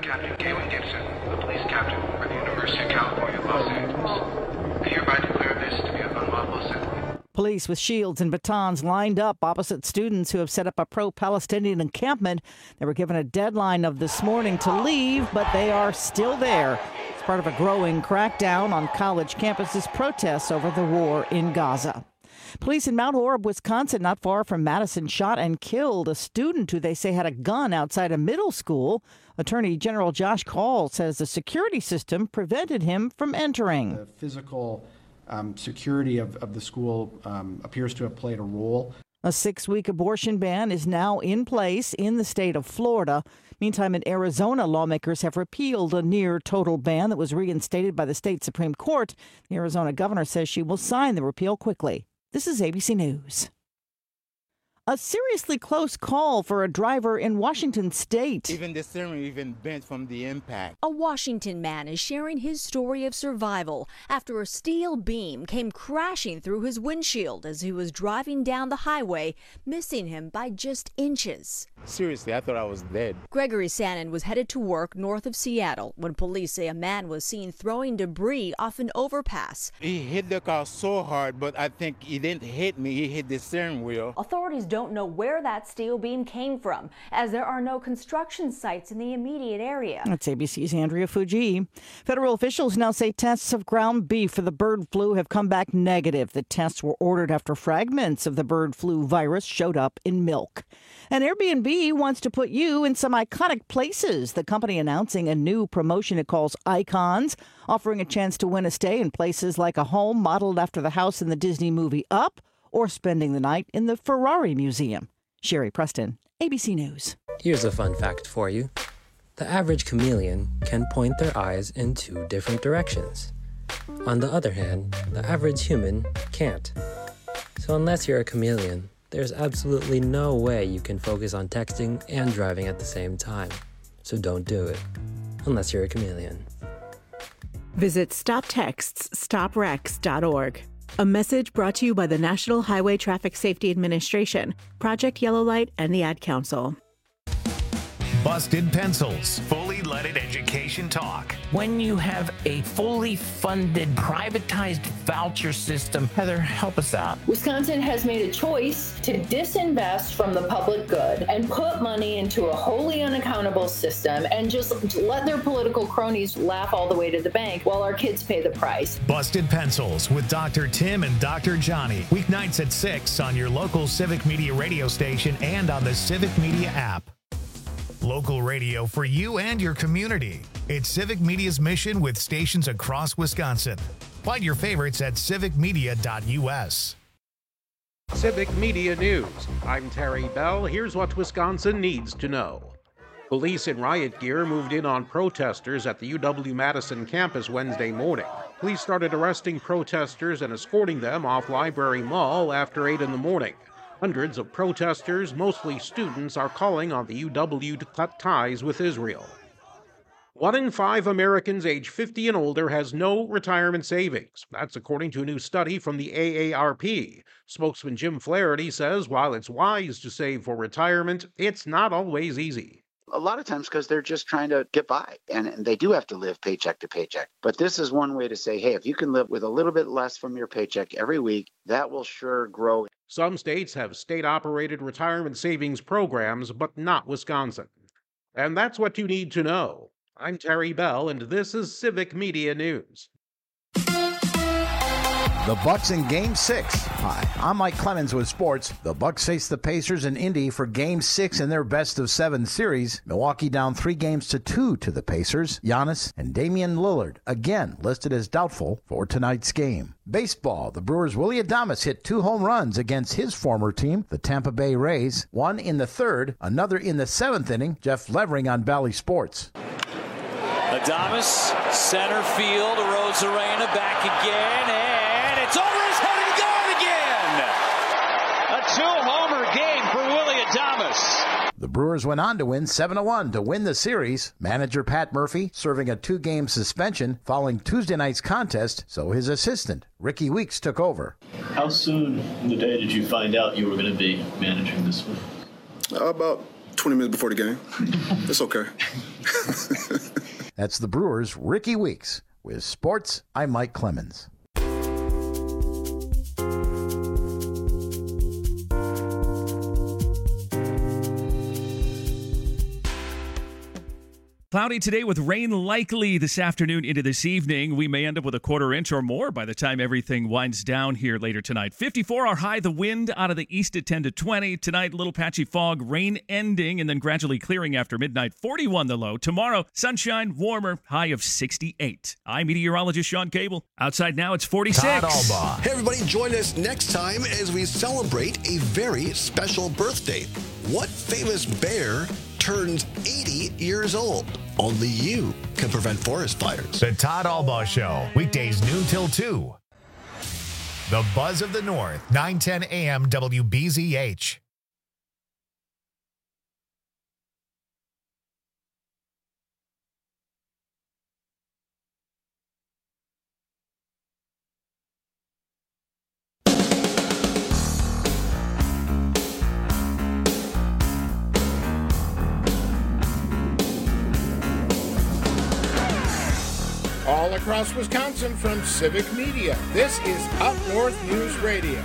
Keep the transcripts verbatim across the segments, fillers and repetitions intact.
Captain Galen Gibson, a police captain for the University of California, Los Angeles. I hereby declare this to be an unlawful assembly. Police with shields and batons lined up opposite students who have set up a pro-Palestinian encampment. They were given a deadline of this morning to leave, but they are still there. It's part of a growing crackdown on college campuses' protests over the war in Gaza. Police in Mount Orab, Wisconsin, not far from Madison, shot and killed a student who they say had a gun outside a middle school. Attorney General Josh Kaul says the security system prevented him from entering. The physical um, security of, of the school um, appears to have played a role. A six-week abortion ban is now in place in the state of Florida. Meantime, in Arizona, lawmakers have repealed a near-total ban that was reinstated by the state Supreme Court. The Arizona governor says she will sign the repeal quickly. This is A B C News. A seriously close call for a driver in Washington state. Even the steering even bent from the impact. A Washington man is sharing his story of survival after a steel beam came crashing through his windshield as he was driving down the highway, missing him by just inches. Seriously, I thought I was dead. Gregory Sannon was headed to work north of Seattle when police say a man was seen throwing debris off an overpass. He hit the car so hard, but I think he didn't hit me. He hit the steering wheel. Authorities don't don't know where that steel beam came from, as there are no construction sites in the immediate area. That's A B C's Andrea Fuji. Federal officials now say tests of ground beef for the bird flu have come back negative. The tests were ordered after fragments of the bird flu virus showed up in milk. And Airbnb wants to put you in some iconic places. The company announcing a new promotion it calls Icons, offering a chance to win a stay in places like a home modeled after the house in the Disney movie Up, or spending the night in the Ferrari Museum. Sherry Preston, A B C News. Here's a fun fact for you. The average chameleon can point their eyes in two different directions. On the other hand, the average human can't. So unless you're a chameleon, there's absolutely no way you can focus on texting and driving at the same time. So don't do it, unless you're a chameleon. Visit stop texts stop wrecks dot org. A message brought to you by the National Highway Traffic Safety Administration, Project Yellow Light, and the Ad Council. Busted Pencils, fully leaded education talk. When you have a fully funded, privatized voucher system, Heather, help us out. Wisconsin has made a choice to disinvest from the public good and put money into a wholly unaccountable system and just let their political cronies laugh all the way to the bank while our kids pay the price. Busted Pencils with Doctor Tim and Doctor Johnny. Weeknights at six on your local Civic Media radio station and on the Civic Media app. Local radio for you and your community. It's Civic Media's mission with stations across Wisconsin. Find your favorites at civic media dot u s. Civic Media News. I'm Terry Bell. Here's what Wisconsin needs to know. Police in riot gear moved in on protesters at the U W-Madison campus Wednesday morning. Police started arresting protesters and escorting them off Library Mall after eight in the morning. Hundreds of protesters, mostly students, are calling on the U W to cut ties with Israel. One in five Americans age fifty and older has no retirement savings. That's according to a new study from the A A R P. Spokesman Jim Flaherty says while it's wise to save for retirement, it's not always easy. A lot of times because they're just trying to get by, and, and they do have to live paycheck to paycheck. But this is one way to say, hey, if you can live with a little bit less from your paycheck every week, that will sure grow. Some states have state-operated retirement savings programs, but not Wisconsin. And that's what you need to know. I'm Terry Bell, and this is Civic Media News. The Bucks in Game six. Hi, I'm Mike Clemens with sports. The Bucks face the Pacers in Indy for Game six in their best-of-seven series. Milwaukee down three games to two to the Pacers. Giannis and Damian Lillard, again listed as doubtful for tonight's game. Baseball, the Brewers' Willy Adames hit two home runs against his former team, the Tampa Bay Rays. One in the third, another in the seventh inning. Jeff Levering on Bally Sports. Adames, center field, Arozarena back again, and it's over his head and gone again! A two-homer game for Willy Adames. The Brewers went on to win seven to one to win the series. Manager Pat Murphy serving a two-game suspension following Tuesday night's contest, so his assistant, Ricky Weeks, took over. How soon in the day did you find out you were going to be managing this one? Uh, about twenty minutes before the game. It's okay. That's the Brewers' Ricky Weeks. With sports, I'm Mike Clemens. Cloudy today with rain likely this afternoon into this evening. We may end up with a quarter inch or more by the time everything winds down here later tonight. fifty-four our high, the wind out of the east at ten to twenty. Tonight, little patchy fog, rain ending and then gradually clearing after midnight. forty-one the low. Tomorrow, sunshine, warmer, high of sixty-eight. I'm meteorologist Sean Cable. Outside now, it's forty-six. Hey, everybody, join us next time as we celebrate a very special birthday. What famous bear turns eighty years old? Only you can prevent forest fires. The Todd Albaugh Show, weekdays noon till two. The Buzz of the North, nine ten a.m. W B Z H. All across Wisconsin from Civic Media, this is Up North News Radio.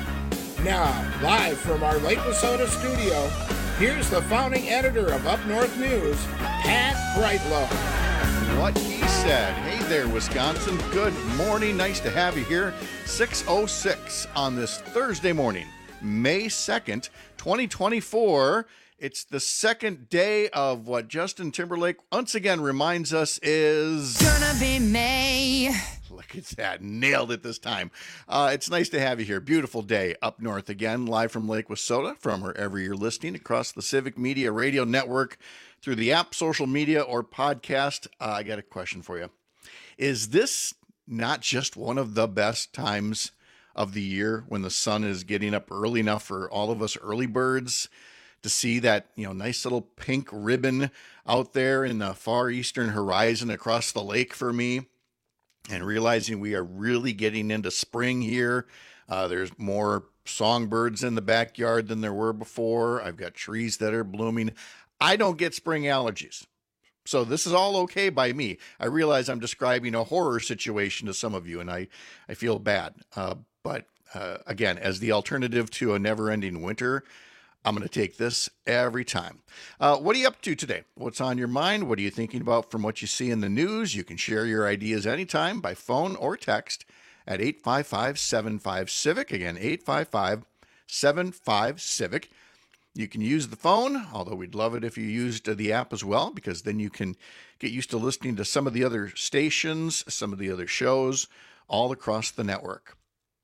Now, live from our Lake Wissota studio, here's the founding editor of Up North News, Pat Brightlow. What he said. Hey there, Wisconsin. Good morning. Nice to have you here. six oh six on this Thursday morning, May second, twenty twenty-four. It's the second day of what Justin Timberlake once again reminds us is gonna be May. Look at that. Nailed it this time. Uh, it's nice to have you here. Beautiful day up north again, live from Lake Wissota, from wherever you're listening across the Civic Media Radio Network, through the app, social media, or podcast. Uh, I got a question for you. Is this not just one of the best times of the year when the sun is getting up early enough for all of us early birds to see that, you know, nice little pink ribbon out there in the far eastern horizon across the lake for me, and realizing we are really getting into spring here? Uh, there's more songbirds in the backyard than there were before. I've got trees that are blooming. I don't get spring allergies, so this is all okay by me. I realize I'm describing a horror situation to some of you, and I, I feel bad. Uh, but uh, again, as the alternative to a never-ending winter, I'm going to take this every time. Uh, what are you up to today? What's on your mind? What are you thinking about from what you see in the news? You can share your ideas anytime by phone or text at eight five five, seven five, CIVIC. Again, eight five five, seven five, CIVIC. You can use the phone, although we'd love it if you used the app as well, because then you can get used to listening to some of the other stations, some of the other shows all across the network.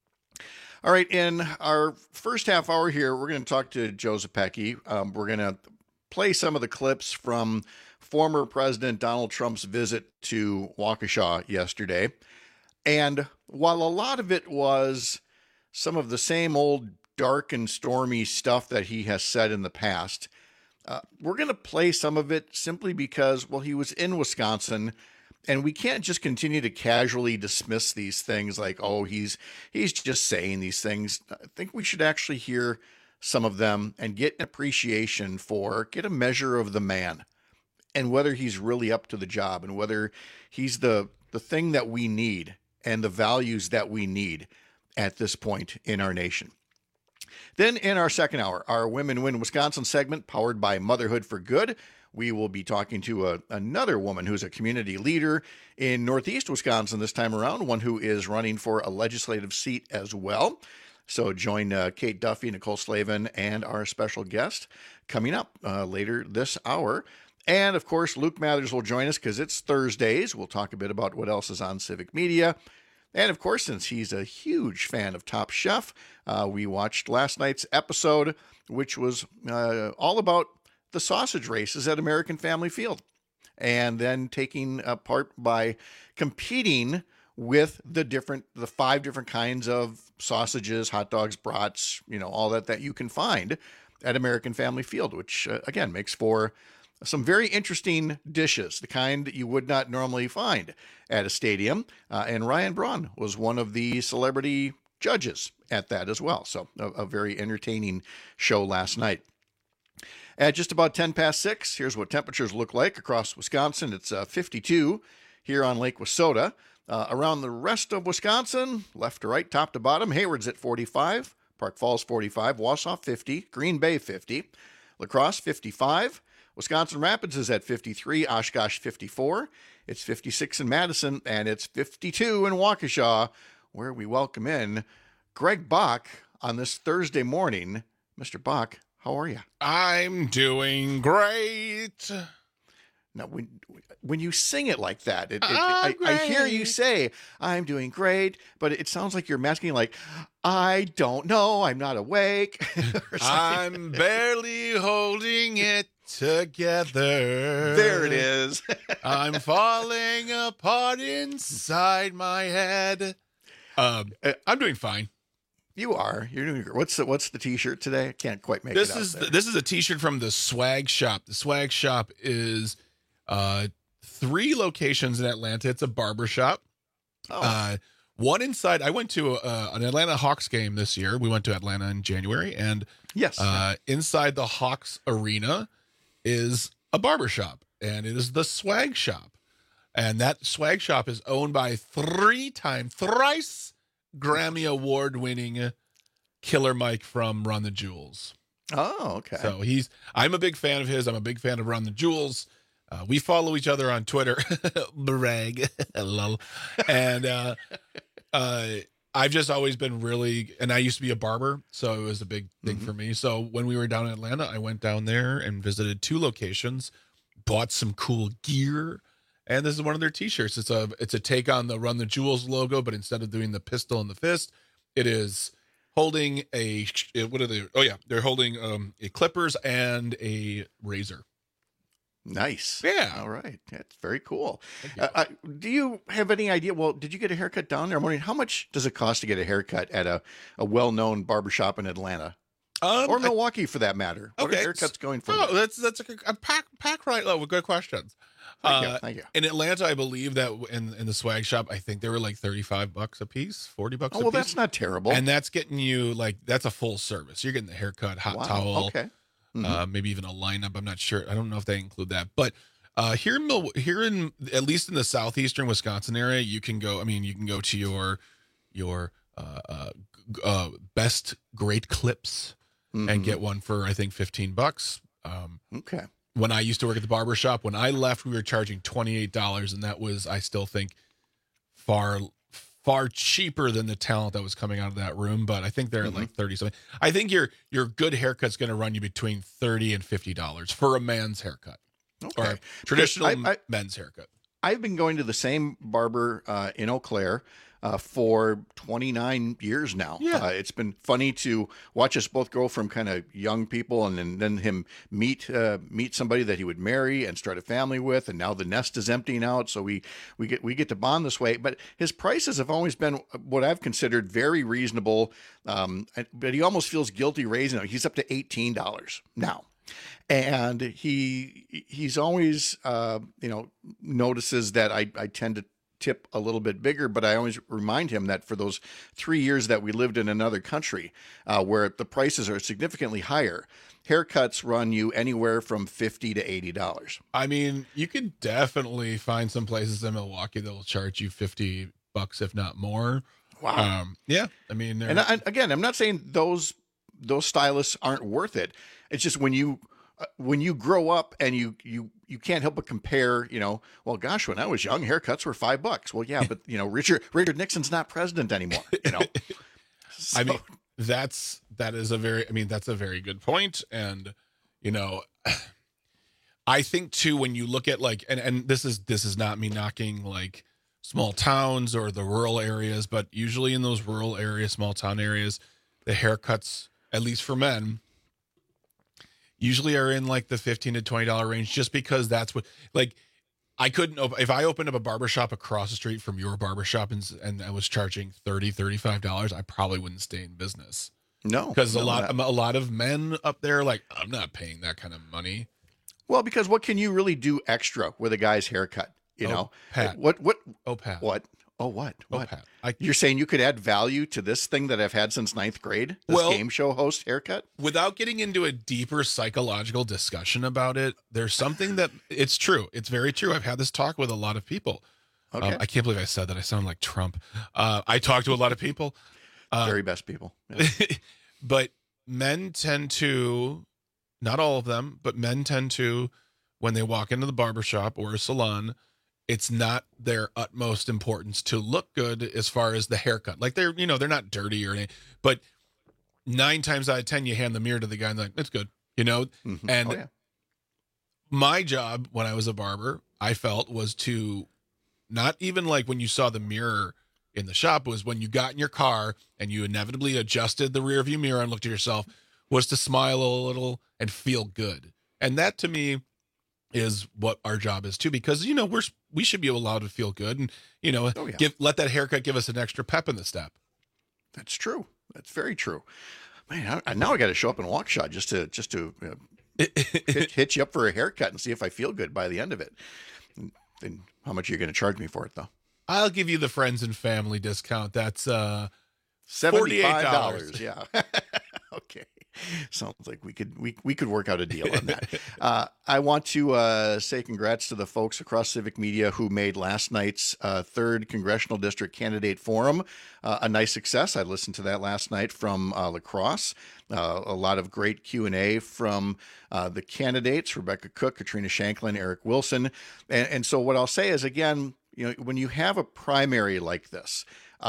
All right, in our first half hour here, we're going to talk to Joe Zepecki. Um, we're going to play some of the clips from former President Donald Trump's visit to Waukesha yesterday. And while a lot of it was some of the same old dark and stormy stuff that he has said in the past, uh, we're going to play some of it simply because, well, he was in Wisconsin. And we can't just continue to casually dismiss these things like, oh, he's he's just saying these things. I think we should actually hear some of them and get an appreciation for, get a measure of the man and whether he's really up to the job and whether he's the, the thing that we need and the values that we need at this point in our nation. Then in our second hour, our Women Win Wisconsin segment, powered by Motherhood for Good, we will be talking to a, another woman who's a community leader in Northeast Wisconsin this time around, one who is running for a legislative seat as well. So join uh, Kate Duffy, Nicole Slavin, and our special guest coming up uh, later this hour. And, of course, Luke Mathers will join us because it's Thursdays. We'll talk a bit about what else is on Civic Media. And, of course, since he's a huge fan of Top Chef, uh, we watched last night's episode, which was uh, all about the sausage races at American Family Field, and then taking a part by competing with the different, the five different kinds of sausages, hot dogs, brats, you know, all that that you can find at American Family Field, which uh, again makes for some very interesting dishes, the kind that you would not normally find at a stadium. Uh, and Ryan Braun was one of the celebrity judges at that as well. So a, a very entertaining show last night. At just about ten past six, here's what temperatures look like across Wisconsin. It's uh, fifty-two here on Lake Wissota. Uh, around the rest of Wisconsin, left to right, top to bottom, Hayward's at forty-five, Park Falls forty-five, Wausau fifty, Green Bay fifty, La Crosse fifty-five, Wisconsin Rapids is at fifty-three, Oshkosh fifty-four, it's fifty-six in Madison, and it's fifty-two in Waukesha, where we welcome in Greg Bach on this Thursday morning. Mister Bach, how are you? I'm doing great. Now, when when you sing it like that, it, it, I, I hear you say, I'm doing great, but it sounds like you're masking like, I don't know, I'm not awake. I'm barely holding it together. There it is. I'm falling apart inside my head. Um, I'm doing fine. You are. You're doing. What's the What's the T-shirt today? I can't quite make this it out is there. the, this is a T-shirt from the Swag Shop. The Swag Shop is uh, three locations in Atlanta. It's a barber shop. Oh. Uh, one inside. I went to uh, an Atlanta Hawks game this year. We went to Atlanta in January, and yes, uh, inside the Hawks arena is a barber shop, and it is the Swag Shop. And that Swag Shop is owned by three-time, thrice Grammy Award-winning Killer Mike from Run the Jewels. Oh, okay. So he's, I'm a big fan of his. I'm a big fan of Run the Jewels. Uh, we follow each other on Twitter. Brag. Lol. And uh, uh, I've just always been really, and I used to be a barber, so it was a big thing mm-hmm. for me. So when we were down in Atlanta, I went down there and visited two locations, bought some cool gear. And this is one of their T-shirts. It's a it's a take on the Run the Jewels logo, but instead of doing the pistol and the fist, it is holding a what are they? Oh yeah, they're holding um, a clippers and a razor. Nice. Yeah. All right. That's very cool. Uh, uh, do you have any idea? Well, did you get a haircut down there? I'm wondering how much does it cost to get a haircut at a, a well-known barbershop in Atlanta? Um, or Milwaukee, I, for that matter. What okay. are haircuts going for? Oh, that's that's a, a pack pack right level. Good questions. Thank uh, you. Thank you. In Atlanta, I believe that in in the Swag Shop, I think they were like thirty-five bucks a piece, forty bucks. Oh, a well, piece. that's not terrible. And that's getting you like that's a full service. You're getting the haircut, hot wow. towel, okay, mm-hmm. uh, maybe even a lineup. I'm not sure. I don't know if they include that, but uh, here in Mil- here in at least in the southeastern Wisconsin area, you can go. I mean, you can go to your your uh, uh, uh, best great clips. Mm-hmm. And get one for I think fifteen bucks. Um, okay. When I used to work at the barber shop, when I left, we were charging twenty-eight dollars, and that was I still think far far cheaper than the talent that was coming out of that room. But I think they're mm-hmm. at like thirty something. I think your your good haircut's going to run you between thirty and fifty dollars for a man's haircut, okay. or a traditional I, I, men's haircut. I've been going to the same barber uh, in Eau Claire. Uh, for twenty-nine years now. Yeah. Uh, it's been funny to watch us both go from kind of young people and then, then him meet uh, meet somebody that he would marry and start a family with, and now the nest is emptying out, so we we get we get to bond this way. But his prices have always been what I've considered very reasonable, um, but he almost feels guilty raising them. He's up to eighteen dollars now. And he he's always, uh, you know, notices that I, I tend to tip a little bit bigger, but I always remind him that for those three years that we lived in another country uh, where the prices are significantly higher, haircuts run you anywhere from fifty to eighty dollars. I mean, you can definitely find some places in Milwaukee that will charge you fifty bucks, if not more. Wow. Um, yeah. I mean, and I, again, I'm not saying those those stylists aren't worth it. It's just when you uh, when you grow up and you you you can't help but compare, you know, well, gosh, when I was young, haircuts were five bucks. Well, yeah, but you know, Richard Richard Nixon's not president anymore. You know, so. I mean, that's that is a very, I mean, that's a very good point, and you know, I think too when you look at like, and and this is this is not me knocking like small towns or the rural areas, but usually in those rural areas, small town areas, the haircuts, at least for men, usually are in like the fifteen to twenty dollars range, just because that's what, like, I couldn't, op- if I opened up a barbershop across the street from your barbershop and, and I was charging thirty dollars, thirty-five dollars, I probably wouldn't stay in business. No. Because no, a lot, not. a lot of men up there, like, I'm not paying that kind of money. Well, because what can you really do extra with a guy's haircut? You oh, know, Pat. what, what, oh, Pat. What? Oh, what? Oh, What? Pat. I, You're saying you could add value to this thing that I've had since ninth grade? This Well- game show host haircut? without getting into a deeper psychological discussion about it, there's something that it's true. It's very true. I've had this talk with a lot of people. Okay. Um, I can't believe I said that. I sound like Trump. Uh, I talk to a lot of people. Uh, Very best people. Yeah. But men tend to, not all of them, but men tend to, when they walk into the barbershop or a salon, it's not their utmost importance to look good as far as the haircut. Like they're, you know, they're not dirty or anything, but nine times out of ten, you hand the mirror to the guy and they're like, it's good, you know? Mm-hmm. And oh, yeah. my job when I was a barber, I felt was to not even like when you saw the mirror in the shop, was when you got in your car and you inevitably adjusted the rear view mirror and looked at yourself, was to smile a little and feel good. And that to me is what our job is too, because, you know, we're, we should be allowed to feel good and, you know, oh, yeah. give, let that haircut give us an extra pep in the step. That's true. That's very true. Man, I, now I got to show up in Waukesha just to, just to uh, hit, hit you up for a haircut and see if I feel good by the end of it. And, and how much are you going to charge me for it though? I'll give you the friends and family discount. That's uh, seventy-five dollars. Yeah. Okay. Sounds like we could we we could work out a deal on that. uh, I want to uh, say congrats to the folks across Civic Media who made last night's uh, third Congressional District Candidate Forum uh, a nice success. I listened to that last night from uh, La Crosse. Uh, a lot of great Q and A from uh, the candidates, Rebecca Cook, Katrina Shanklin, Eric Wilson. And, and so what I'll say is, again, you know, when you have a primary like this,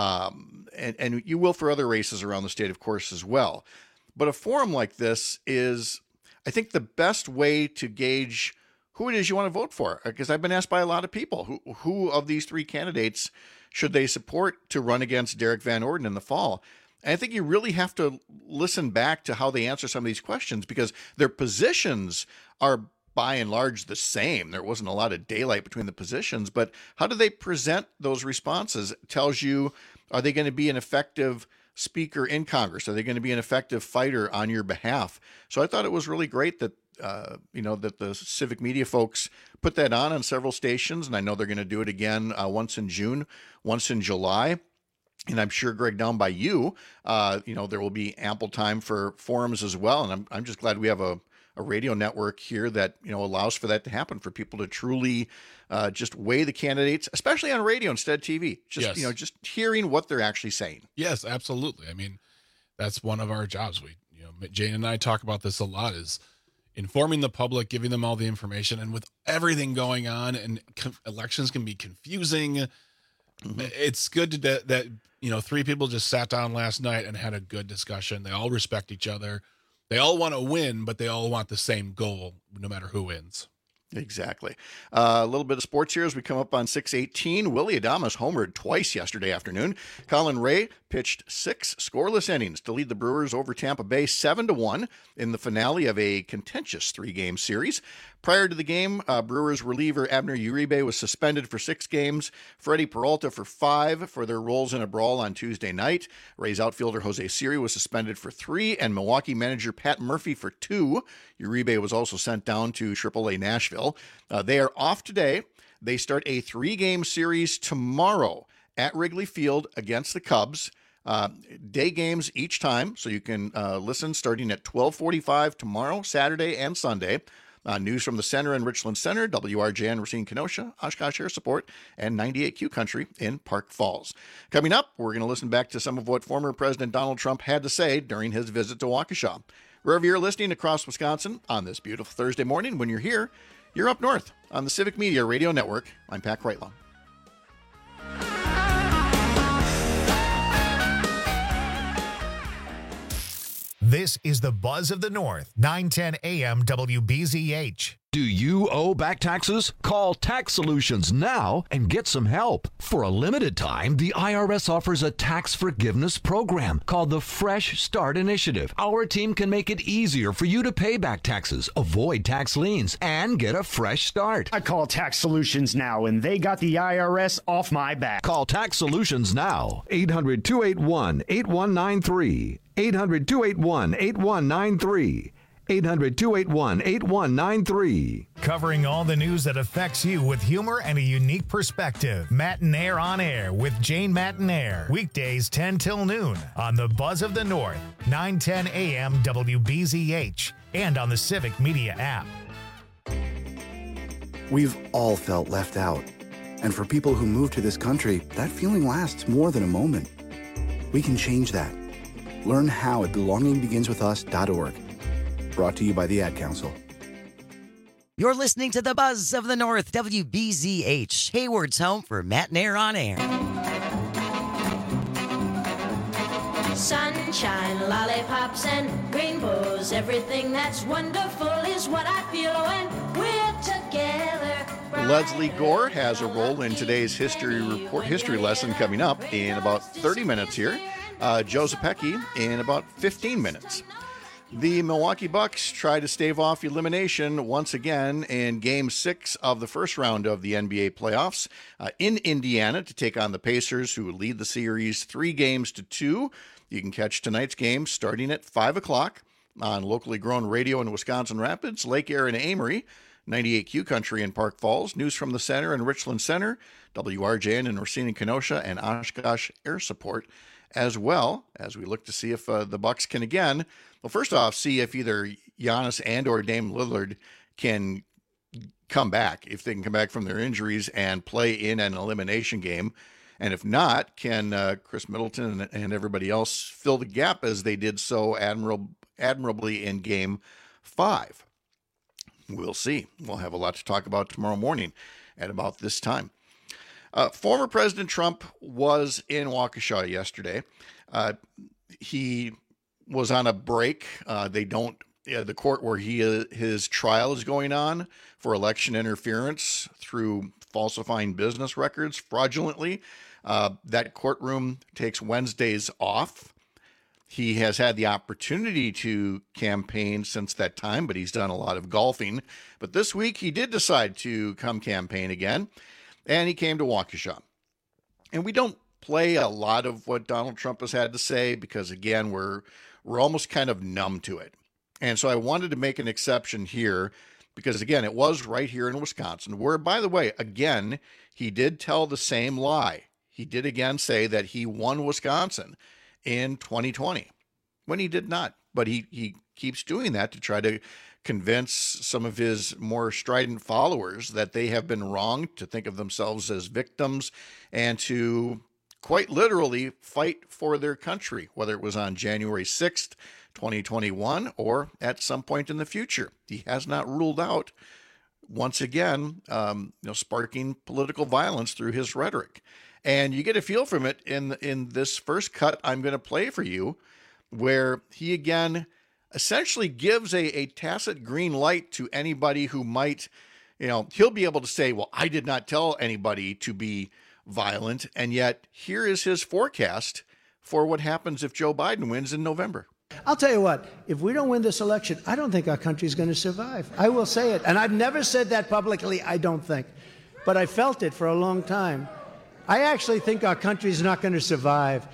um, and, and you will for other races around the state, of course, as well. But a forum like this is, I think, the best way to gauge who it is you want to vote for. Because I've been asked by a lot of people, who, who of these three candidates should they support to run against Derek Van Orden in the fall? And I think you really have to listen back to how they answer some of these questions, because their positions are by and large the same. There wasn't a lot of daylight between the positions, but how do they present those responses tells you, are they going to be an effective speaker in Congress? Are they going to be an effective fighter on your behalf? So I thought it was really great that, uh, you know, that the Civic Media folks put that on on several stations. And I know they're going to do it again uh, once in June, once in July. And I'm sure, Greg, down by you, uh, you know, there will be ample time for forums as well. And I'm, I'm just glad we have a, a radio network here that, you know, allows for that to happen, for people to truly uh, just weigh the candidates, especially on radio instead of T V. Just, Yes. you know, just hearing what they're actually saying. Yes, absolutely. I mean, that's one of our jobs. We, you know, Jane and I talk about this a lot, is informing the public, giving them all the information. And with everything going on, and com- elections can be confusing, mm-hmm. it's good to, that, that, you know, three people just sat down last night and had a good discussion. They all respect each other. They all want to win, but they all want the same goal, no matter who wins. Exactly. Uh, a little bit of sports here as we come up on six eighteen. Willy Adames homered twice yesterday afternoon. Colin Ray pitched six scoreless innings to lead the Brewers over Tampa Bay seven to one in the finale of a contentious three-game series. Prior to the game, uh, Brewers reliever Abner Uribe was suspended for six games. Freddie Peralta for five for their roles in a brawl on Tuesday night. Rays outfielder Jose Siri was suspended for three, and Milwaukee manager Pat Murphy for two. Uribe was also sent down to triple A Nashville. Uh, they are off today. They start a three-game series tomorrow at Wrigley Field against the Cubs. Uh, day games each time, so you can uh, listen starting at twelve forty-five tomorrow, Saturday, and Sunday. Uh, news from the Center in Richland Center, W R J N Racine Kenosha, Oshkosh Air Support, and ninety-eight Q Country in Park Falls. Coming up, we're going to listen back to some of what former President Donald Trump had to say during his visit to Waukesha. Wherever you're listening across Wisconsin on this beautiful Thursday morning, when you're here, you're up north on the Civic Media Radio Network. I'm Pat Kreitlow. This is the Buzz of the North, nine ten A M W B Z H. Do you owe back taxes? Call Tax Solutions now and get some help. For a limited time, the I R S offers a tax forgiveness program called the Fresh Start Initiative. Our team can make it easier for you to pay back taxes, avoid tax liens, and get a fresh start. I call Tax Solutions now, and they got the I R S off my back. Call Tax Solutions now. eight hundred, two eight one, eight one nine three. eight hundred, two eight one, eight one nine three. eight hundred, two eight one, eight one nine three. Covering all the news that affects you with humor and a unique perspective. Matinaire on Air with Jane Matinaire. Weekdays ten till noon on the Buzz of the North, nine ten A M W B Z H, and on the Civic Media app. We've all felt left out. And for people who move to this country, that feeling lasts more than a moment. We can change that. Learn how at belonging begins with us dot org. Brought to you by the Ad Council. You're listening to the Buzz of the North, W B Z H, Hayward's home for Matt and Air on Air. Sunshine, lollipops, and rainbows. Everything that's wonderful is what I feel when we're together. Leslie Gore has a role in today's history report, history lesson coming up in about thirty minutes here. Uh, Joe Zepecki in about fifteen minutes. The Milwaukee Bucks try to stave off elimination once again in Game six of the first round of the N B A playoffs uh, in Indiana to take on the Pacers, who lead the series three games to two. You can catch tonight's game starting at five o'clock on locally grown radio in Wisconsin Rapids, Lake Air and Amory, ninety-eight Q Country in Park Falls, News from the Center in Richland Center, W R J N in Racine and Kenosha, and Oshkosh Air Support, as well as we look to see if uh, the Bucks can again, well, first off, see if either Giannis and or Dame Lillard can come back, if they can come back from their injuries and play in an elimination game. And if not, can uh, Chris Middleton and, and everybody else fill the gap as they did so admirab- admirably in Game five? We'll see. We'll have a lot to talk about tomorrow morning at about this time. Uh, former President Trump was in Waukesha yesterday. Uh, he was on a break. Uh, they don't, uh, the court where he uh, his trial is going on for election interference through falsifying business records fraudulently. Uh, that courtroom takes Wednesdays off. He has had the opportunity to campaign since that time, but he's done a lot of golfing. But this week he did decide to come campaign again, and he came to Waukesha. And we don't play a lot of what Donald Trump has had to say because, again, we're we're almost kind of numb to it. And so I wanted to make an exception here because, again, it was right here in Wisconsin, where, by the way, again, he did tell the same lie. He did again say that he won Wisconsin in twenty twenty when he did not. But he, he keeps doing that to try to convince some of his more strident followers that they have been wrong, to think of themselves as victims, and to quite literally fight for their country, whether it was on January sixth, twenty twenty-one, or at some point in the future. He has not ruled out, once again, um, you know, sparking political violence through his rhetoric. And you get a feel from it in in this first cut I'm going to play for you, where he again essentially gives a, a tacit green light to anybody who might, you know, he'll be able to say, well, I did not tell anybody to be violent. And yet here is his forecast for what happens if Joe Biden wins in November. I'll tell you what, if we don't win this election, I don't think our country's going to survive. I will say it. And I've never said that publicly, I don't think. But I felt it for a long time. I actually think our country's not going to survive.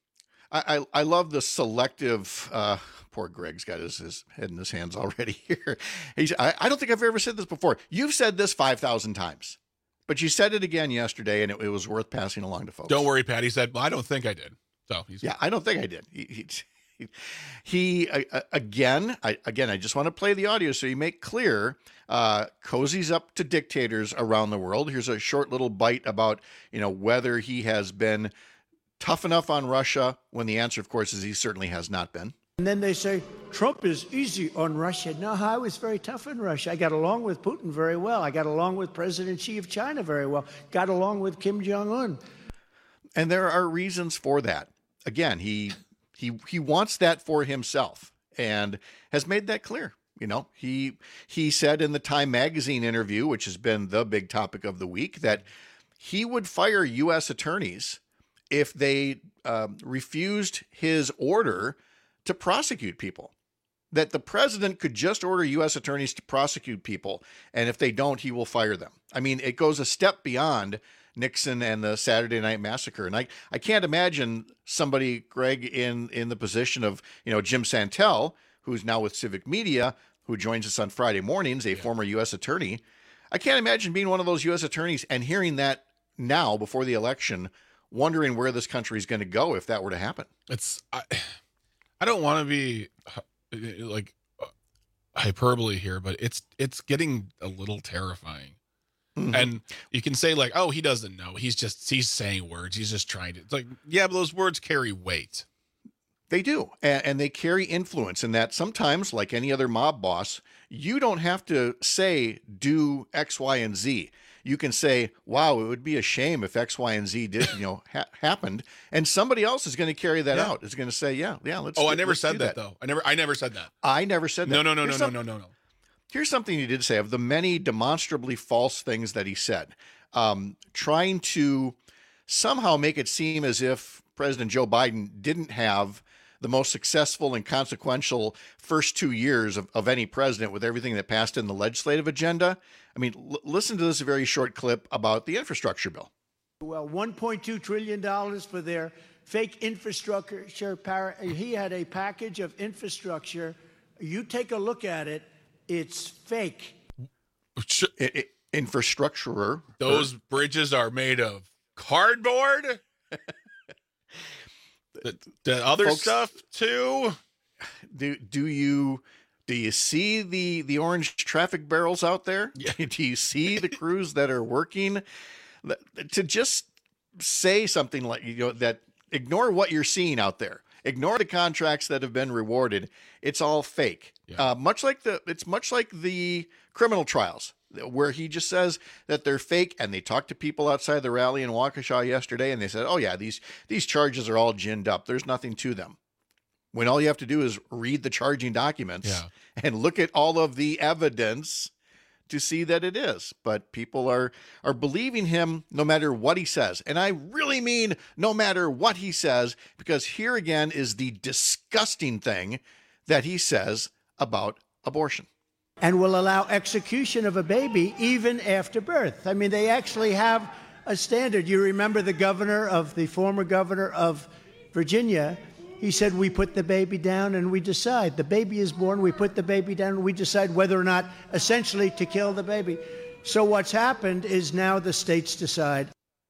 I, I, I love the selective, uh, poor Greg's got his, his head in his hands already here. He's, I, I don't think I've ever said this before. You've said this five thousand times, but you said it again yesterday, and it, it was worth passing along to folks. Don't worry, Pat. He said, well, I don't think I did. So he's Yeah, I don't think I did. He, he, he, he uh, again, I, again, I just want to play the audio so you make clear, uh, cozies up to dictators around the world. Here's a short little bite about, you know, whether he has been tough enough on Russia, when the answer, of course, is he certainly has not been. And then they say, Trump is easy on Russia. No, I was very tough on Russia. I got along with Putin very well. I got along with President Xi of China very well. Got along with Kim Jong-un. And there are reasons for that. Again, he he he wants that for himself and has made that clear. You know, he he said in the Time Magazine interview, which has been the big topic of the week, that he would fire U S attorneys if they um, refused his order to prosecute people. That the president could just order U S attorneys to prosecute people, and if they don't, he will fire them. I mean, it goes a step beyond Nixon and the Saturday Night Massacre. And I, I can't imagine somebody, Greg, in, in the position of, you know, Jim Santel, who's now with Civic Media, who joins us on Friday mornings, a yeah. former U S attorney. I can't imagine being one of those U S attorneys and hearing that now before the election, wondering where this country is going to go if that were to happen. It's, I, I don't want to be like hyperbole here, but it's, it's getting a little terrifying. Mm-hmm. And you can say like, oh, he doesn't know. He's just, he's saying words. He's just trying to, it's like, yeah, but those words carry weight. They do. And, and they carry influence in that sometimes, like any other mob boss, you don't have to say, do X, Y, and Z. You can say, wow, it would be a shame if X, Y, and Z did, you know, ha- happened. And somebody else is going to carry that yeah. out. It's going to say, yeah, yeah, let's Oh, do, I never said that. that, though. I never, I never said that. I never said that. No, no, no, Here's no, some, no, no, no, no. Here's something he did say of the many demonstrably false things that he said, um, trying to somehow make it seem as if President Joe Biden didn't have the most successful and consequential first two years of, of any president with everything that passed in the legislative agenda. I mean, l- listen to this very short clip about the infrastructure bill. Well, one point two trillion dollars for their fake infrastructure. Para- he had a package of infrastructure. You take a look at it. It's fake. It, it, infrastructure. Those bridges are made of cardboard. the, the other Folks, stuff too. Do do you do you see the the orange traffic barrels out there? Yeah. Do you see the crews that are working? To just say something like, you know, that ignore what you're seeing out there. Ignore the contracts that have been rewarded. It's all fake. Yeah. Uh, much like the, it's much like the criminal trials where he just says that they're fake. And they talked to people outside the rally in Waukesha yesterday, and they said, "Oh yeah, these these charges are all ginned up. There's nothing to them." When all you have to do is read the charging documents yeah. and look at all of the evidence to see that it is. But people are are believing him no matter what he says. And I really mean no matter what he says, because here again is the disgusting thing that he says about abortion. And will allow execution of a baby even after birth. I mean, they actually have a standard. You remember the governor of the former governor of Virginia. He said, we put the baby down and we decide. The baby is born, we put the baby down, and we decide whether or not, essentially, to kill the baby. So what's happened is now the states decide.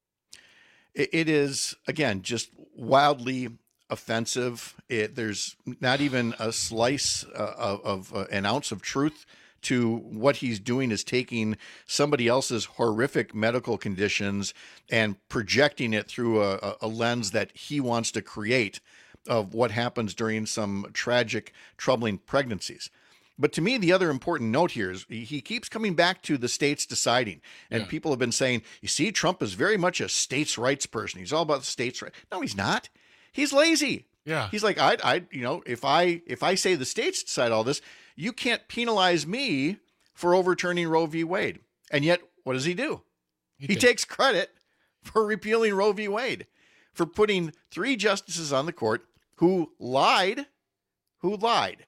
It is, again, just wildly offensive. It, there's not even a slice uh, of, of uh, an ounce of truth to what he's doing, is taking somebody else's horrific medical conditions and projecting it through a, a lens that he wants to create of what happens during some tragic, troubling pregnancies. But to me, the other important note here is he keeps coming back to the states deciding. And yeah. people have been saying, you see, Trump is very much a states' rights person. He's all about the states' rights. No, he's not. He's lazy. Yeah. He's like, I, I, you know, if I, if I say the states decide all this, you can't penalize me for overturning Roe v. Wade. And yet, what does he do? He, he takes credit for repealing Roe v. Wade, for putting three justices on the court who lied, who lied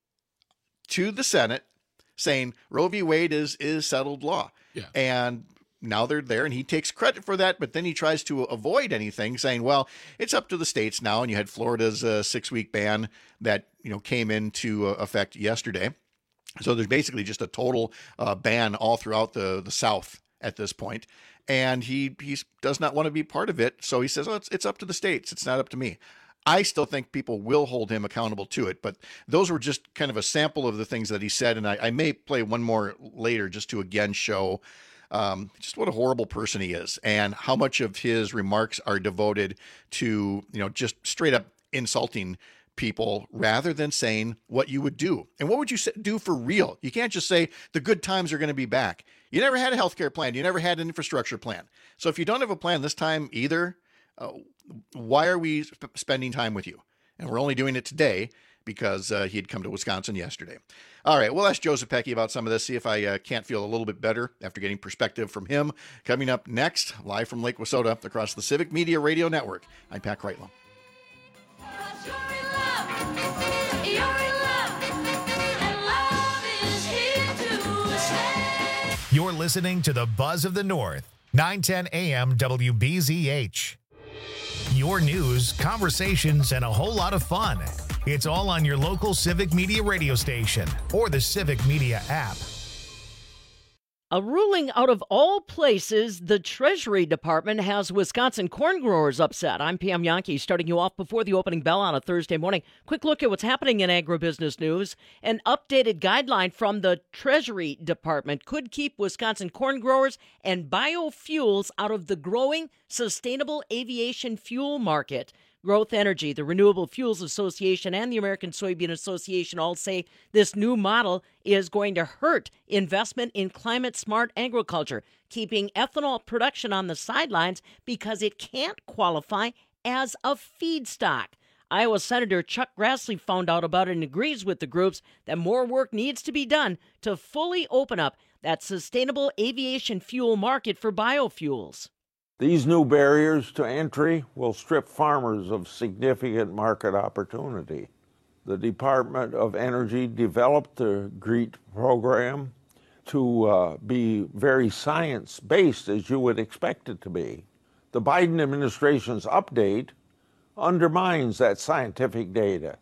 to the Senate, saying Roe v. Wade is is settled law. Yeah. And now they're there, and he takes credit for that, but then he tries to avoid anything, saying, well, it's up to the states now, and you had Florida's uh, six-week ban that, you know, came into uh, effect yesterday. So there's basically just a total uh, ban all throughout the, the South at this point. And he he does not want to be part of it, so he says, oh, it's, it's up to the states. It's not up to me. I still think people will hold him accountable to it, but those were just kind of a sample of the things that he said. And I, I may play one more later just to again show um, just what a horrible person he is and how much of his remarks are devoted to, you know, just straight up insulting people rather than saying what you would do. And what would you do for real? You can't just say the good times are going to be back. You never had a healthcare plan. You never had an infrastructure plan. So if you don't have a plan this time either, uh, why are we sp- spending time with you? And we're only doing it today because uh, he had come to Wisconsin yesterday. All right, we'll ask Joseph Pecky about some of this, see if I uh, can't feel a little bit better after getting perspective from him. Coming up next, live from Lake Wissota across the Civic Media Radio Network, I'm Pat Kreitlow. You're listening to the Buzz of the North, nine ten A M W B Z H. Your news, conversations, and a whole lot of fun. It's all on your local Civic Media radio station or the Civic Media app. A ruling out of all places, the Treasury Department has Wisconsin corn growers upset. I'm Pam Yankee, starting you off before the opening bell on a Thursday morning. Quick look at what's happening in agribusiness news. An updated guideline from the Treasury Department could keep Wisconsin corn growers and biofuels out of the growing sustainable aviation fuel market. Growth Energy, the Renewable Fuels Association, and the American Soybean Association all say this new model is going to hurt investment in climate-smart agriculture, keeping ethanol production on the sidelines because it can't qualify as a feedstock. Iowa Senator Chuck Grassley found out about it and agrees with the groups that more work needs to be done to fully open up that sustainable aviation fuel market for biofuels. These new barriers to entry will strip farmers of significant market opportunity. The Department of Energy developed the GREET program to uh, be very science-based, as you would expect it to be. The Biden administration's update undermines that scientific data.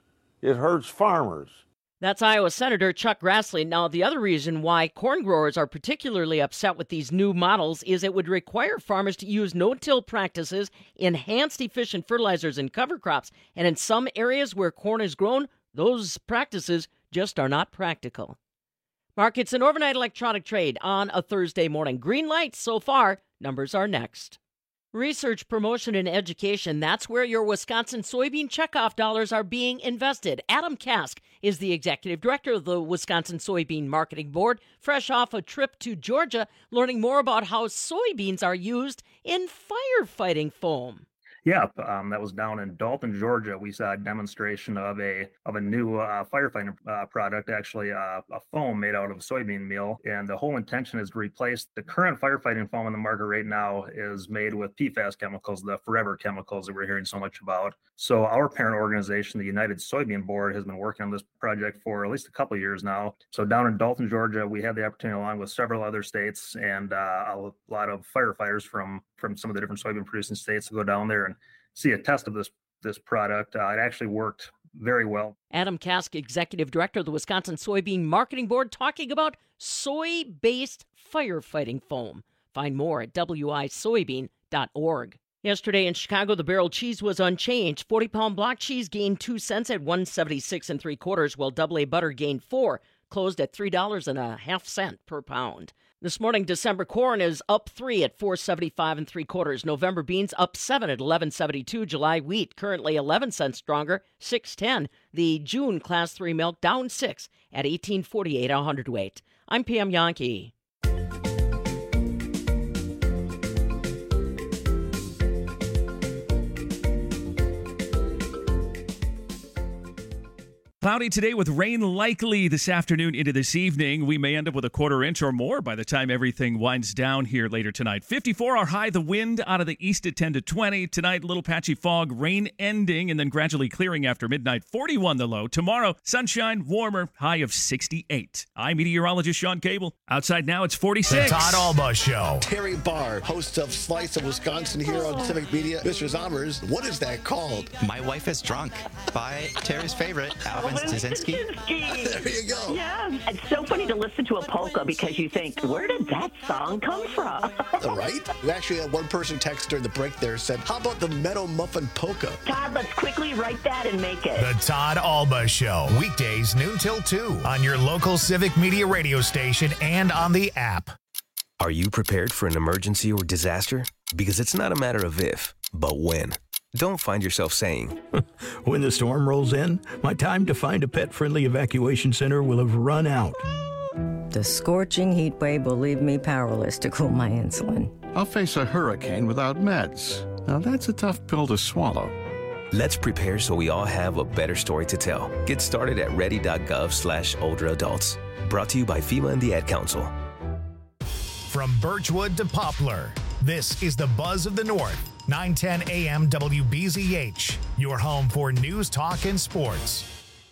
It hurts farmers. That's Iowa Senator Chuck Grassley. Now, the other reason why corn growers are particularly upset with these new models is it would require farmers to use no-till practices, enhanced efficient fertilizers and cover crops. And in some areas where corn is grown, those practices just are not practical. Markets and overnight electronic trade on a Thursday morning. Green lights so far. Numbers are next. Research, promotion, and education, that's where your Wisconsin soybean checkoff dollars are being invested. Adam Kask is the executive director of the Wisconsin Soybean Marketing Board, fresh off a trip to Georgia, learning more about how soybeans are used in firefighting foam. Yeah, um, that was down in Dalton, Georgia. We saw a demonstration of a of a new uh, firefighting uh, product, actually uh, a foam made out of soybean meal. And the whole intention is to replace the current firefighting foam in the market right now is made with P FAS chemicals, the forever chemicals that we're hearing so much about. So our parent organization, the United Soybean Board, has been working on this project for at least a couple of years now. So down in Dalton, Georgia, we had the opportunity, along with several other states and uh, a lot of firefighters from from some of the different soybean producing states, to go down there and see a test of this this product. Uh, it actually worked very well. Adam Kask, executive director of the Wisconsin Soybean Marketing Board, talking about soy-based firefighting foam. Find more at w i soybean dot org. Yesterday in Chicago, the barrel cheese was unchanged. forty-pound block cheese gained two cents at one seventy-six and three quarters, while double A butter gained four, closed at three dollars and a half cent per pound. This morning, December corn is up three at four seventy-five and three quarters. November beans up seven at eleven seventy-two. July wheat currently eleven cents stronger, six ten. The June class three milk down six at eighteen forty-eight a hundredweight. I'm Pam Yankee. Cloudy today with rain likely this afternoon into this evening. We may end up with a quarter inch or more by the time everything winds down here later tonight. fifty-four our high, the wind out of the east at ten to twenty. Tonight, little patchy fog, rain ending and then gradually clearing after midnight. forty-one the low. Tomorrow, sunshine, warmer, high of sixty-eight. I'm meteorologist Sean Cable. Outside now, it's forty-six. The Todd Alba Show. Terry Barr, host of Slice of Wisconsin here on Civic Media. Mister Zommers, what is that called? My Wife is Drunk by Terry's favorite, Alvin Stasinski. There you go. Yeah, it's so funny to listen to a polka because you think, where did that song come from? Right? We actually had one person text during the break there said, how about the Meadow Muffin Polka? Todd, let's quickly write that and make it. The Todd Alba Show. Weekdays noon till two on your local Civic Media radio station and on the app. Are you prepared for an emergency or disaster? Because it's not a matter of if, but when. Don't find yourself saying, when the storm rolls in, my time to find a pet-friendly evacuation center will have run out. The scorching heat wave will leave me powerless to cool my insulin. I'll face a hurricane without meds. Now that's a tough pill to swallow. Let's prepare so we all have a better story to tell. Get started at ready.gov slash older adults. Brought to you by FEMA and the Ad Council. From Birchwood to Poplar, this is the Buzz of the North. nine ten a m W B Z H, your home for news, talk, and sports.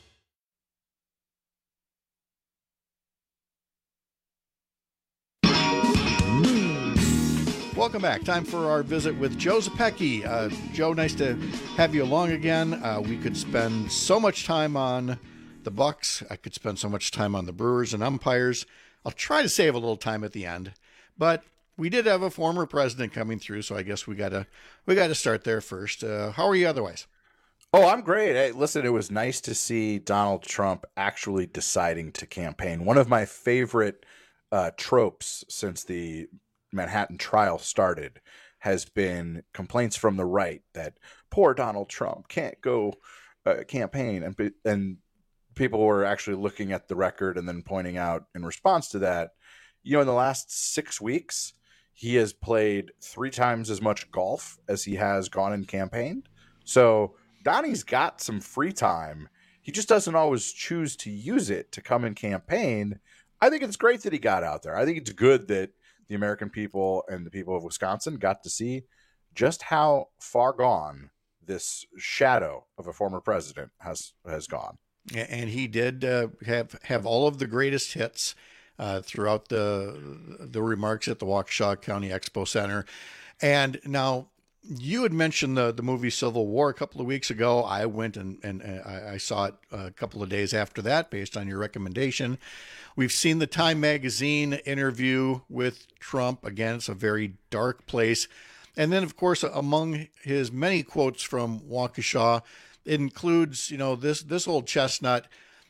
Welcome back. Time for our visit with Joe Zepecki. Uh, Joe, nice to have you along again. Uh, we could spend so much time on the Bucks. I could spend so much time on the Brewers and umpires. I'll try to save a little time at the end, but we did have a former president coming through, so I guess we gotta we gotta start there first. Uh, how are you otherwise? Oh, I'm great. Hey, listen, it was nice to see Donald Trump actually deciding to campaign. One of my favorite uh, tropes since the Manhattan trial started has been complaints from the right that poor Donald Trump can't go uh, campaign, and and people were actually looking at the record and then pointing out in response to that, you know, in the last six weeks, he has played three times as much golf as he has gone and campaigned. So Donnie's got some free time. He just doesn't always choose to use it to come and campaign. I think it's great that he got out there. I think it's good that the American people and the people of Wisconsin got to see just how far gone this shadow of a former president has has gone. And he did uh, have have all of the greatest hits uh, throughout the the remarks at the Waukesha County Expo Center. And now you had mentioned the the movie Civil War a couple of weeks ago. I went and and I, I saw it a couple of days after that, based on your recommendation. We've seen the Time Magazine interview with Trump. Again, it's a very dark place. And then, of course, among his many quotes from Waukesha, it includes, you know, this this old chestnut.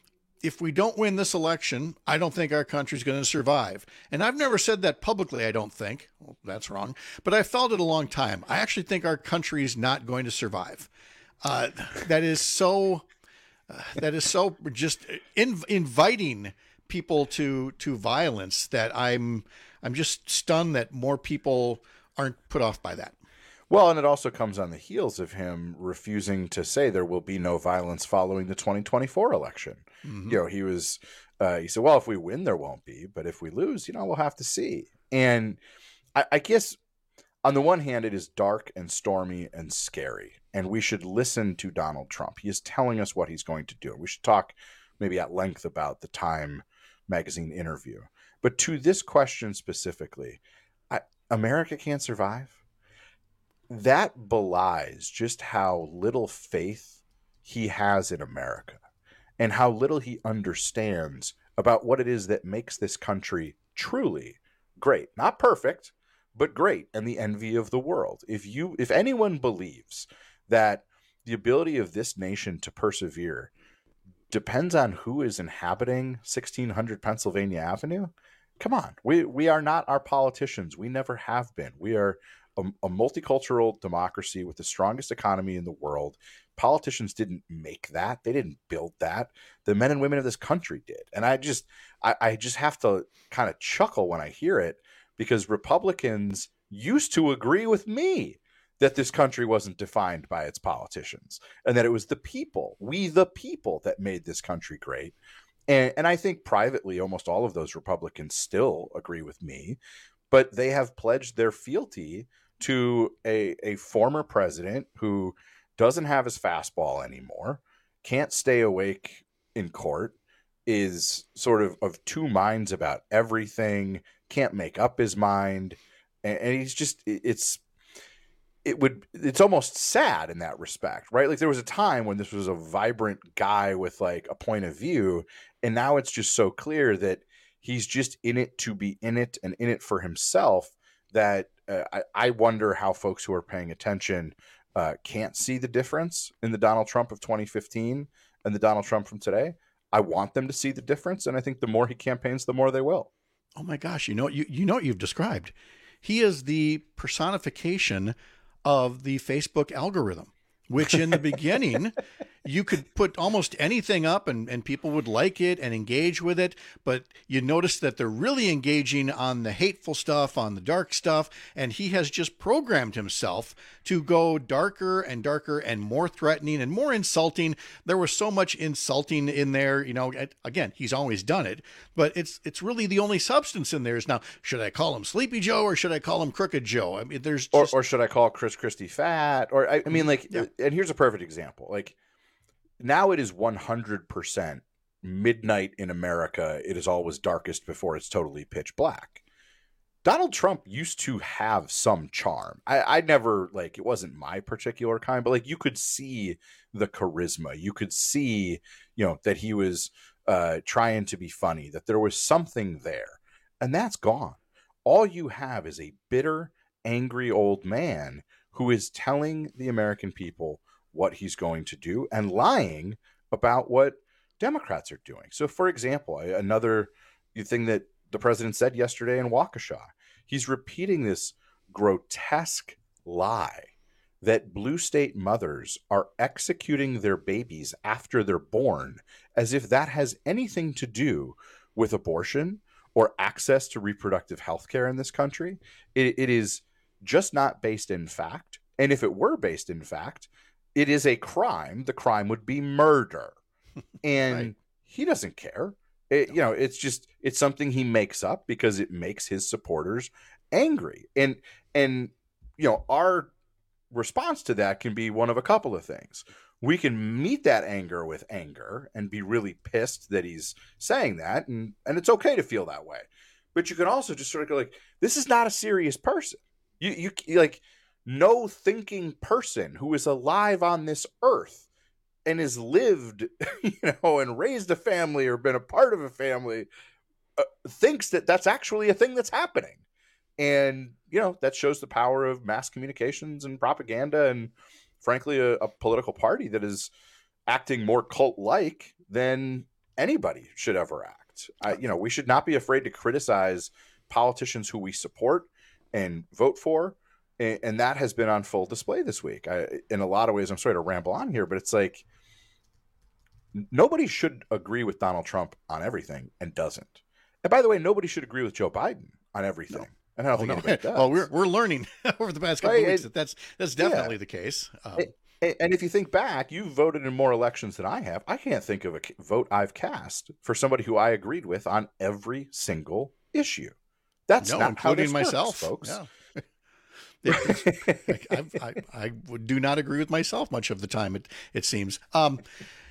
If we don't win this election, I don't think our country's going to survive. And I've never said that publicly, I don't think. Well, that's wrong. But I felt it a long time. I actually think our country is not going to survive. Uh, that is so, uh, that is so just in, inviting people to to violence that I'm I'm just stunned that more people aren't put off by that. Well, and it also comes on the heels of him refusing to say there will be no violence following the twenty twenty-four election. Mm-hmm. You know, he was, uh, he said, well, if we win, there won't be, but if we lose, you know, we'll have to see. And I, I guess on the one hand, it is dark and stormy and scary, and we should listen to Donald Trump. He is telling us what he's going to do. We should talk maybe at length about the Time Magazine interview. But to this question specifically, I, America can't survive. That belies just how little faith he has in America and how little he understands about what it is that makes this country truly great. Not perfect, but great, and the envy of the world. If you, if anyone believes that the ability of this nation to persevere depends on who is inhabiting sixteen hundred Pennsylvania Avenue, come on. We we are not our politicians. We never have been. We are a, a multicultural democracy with the strongest economy in the world. Politicians didn't make that. They didn't build that. The men and women of this country did. And I just I, I just have to kind of chuckle when I hear it, because Republicans used to agree with me that this country wasn't defined by its politicians and that it was the people, we the people, that made this country great. And, and I think privately, almost all of those Republicans still agree with me, but they have pledged their fealty to a, a former president who doesn't have his fastball anymore, can't stay awake in court, is sort of of two minds about everything, can't make up his mind. And, and he's just, it's, it would, it's almost sad in that respect, right? Like there was a time when this was a vibrant guy with like a point of view, and now it's just so clear that he's just in it to be in it and in it for himself, that uh, I, I wonder how folks who are paying attention uh, can't see the difference in the Donald Trump of twenty fifteen and the Donald Trump from today. I want them to see the difference, and I think the more he campaigns, the more they will. Oh my gosh, you know you you know what you've described. He is the personification of the Facebook algorithm, which in the beginning, you could put almost anything up and, and people would like it and engage with it. But you notice that they're really engaging on the hateful stuff, on the dark stuff. And he has just programmed himself to go darker and darker and more threatening and more insulting. There was so much insulting in there. You know, again, he's always done it, but it's it's really the only substance in there is now, should I call him Sleepy Joe or should I call him Crooked Joe? I mean, there's just... or, or should I call Chris Christie fat? Or I, I mean, like, yeah. And here's a perfect example. Like, now it is one hundred percent midnight in America. It is always darkest before it's totally pitch black. Donald Trump used to have some charm. I, I never, like, it wasn't my particular kind, but like you could see the charisma. You could see, you know, that he was uh, trying to be funny, that there was something there. and that's gone. All you have is a bitter, angry old man who is telling the American people what he's going to do and lying about what Democrats are doing. So, for example, another thing that the president said yesterday in Waukesha, he's repeating this grotesque lie that blue state mothers are executing their babies after they're born, as if that has anything to do with abortion or access to reproductive health care in this country. It, it is just not based in fact. And if it were based in fact, it is a crime. The crime would be murder. And right. He doesn't care. It, you know, it's just, it's something he makes up because it makes his supporters angry. And, and, you know, our response to that can be one of a couple of things. We can meet that anger with anger and be really pissed that he's saying that. And, and it's okay to feel that way. But you can also just sort of go like, this is not a serious person. You, you like no thinking person who is alive on this earth and has lived, you know, and raised a family or been a part of a family uh, thinks that that's actually a thing that's happening. And, you know, that shows the power of mass communications and propaganda and, frankly, a, a political party that is acting more cult-like than anybody should ever act. I, you know, we should not be afraid to criticize politicians who we support and vote for. And, and that has been on full display this week. I, in a lot of ways, I'm sorry to ramble on here, but it's like nobody should agree with Donald Trump on everything and doesn't. And by the way, nobody should agree with Joe Biden on everything. No. And I don't think oh, anybody no. does. Well, we're we're learning over the past couple right? of weeks it, that that's that's definitely yeah. the case. Um, and, and if you think back, you've voted in more elections than I have. I can't think of a vote I've cast for somebody who I agreed with on every single issue. That's no, not including how this myself, works, folks. Yeah. like, I, I, I would do not agree with myself much of the time. It it seems. Um,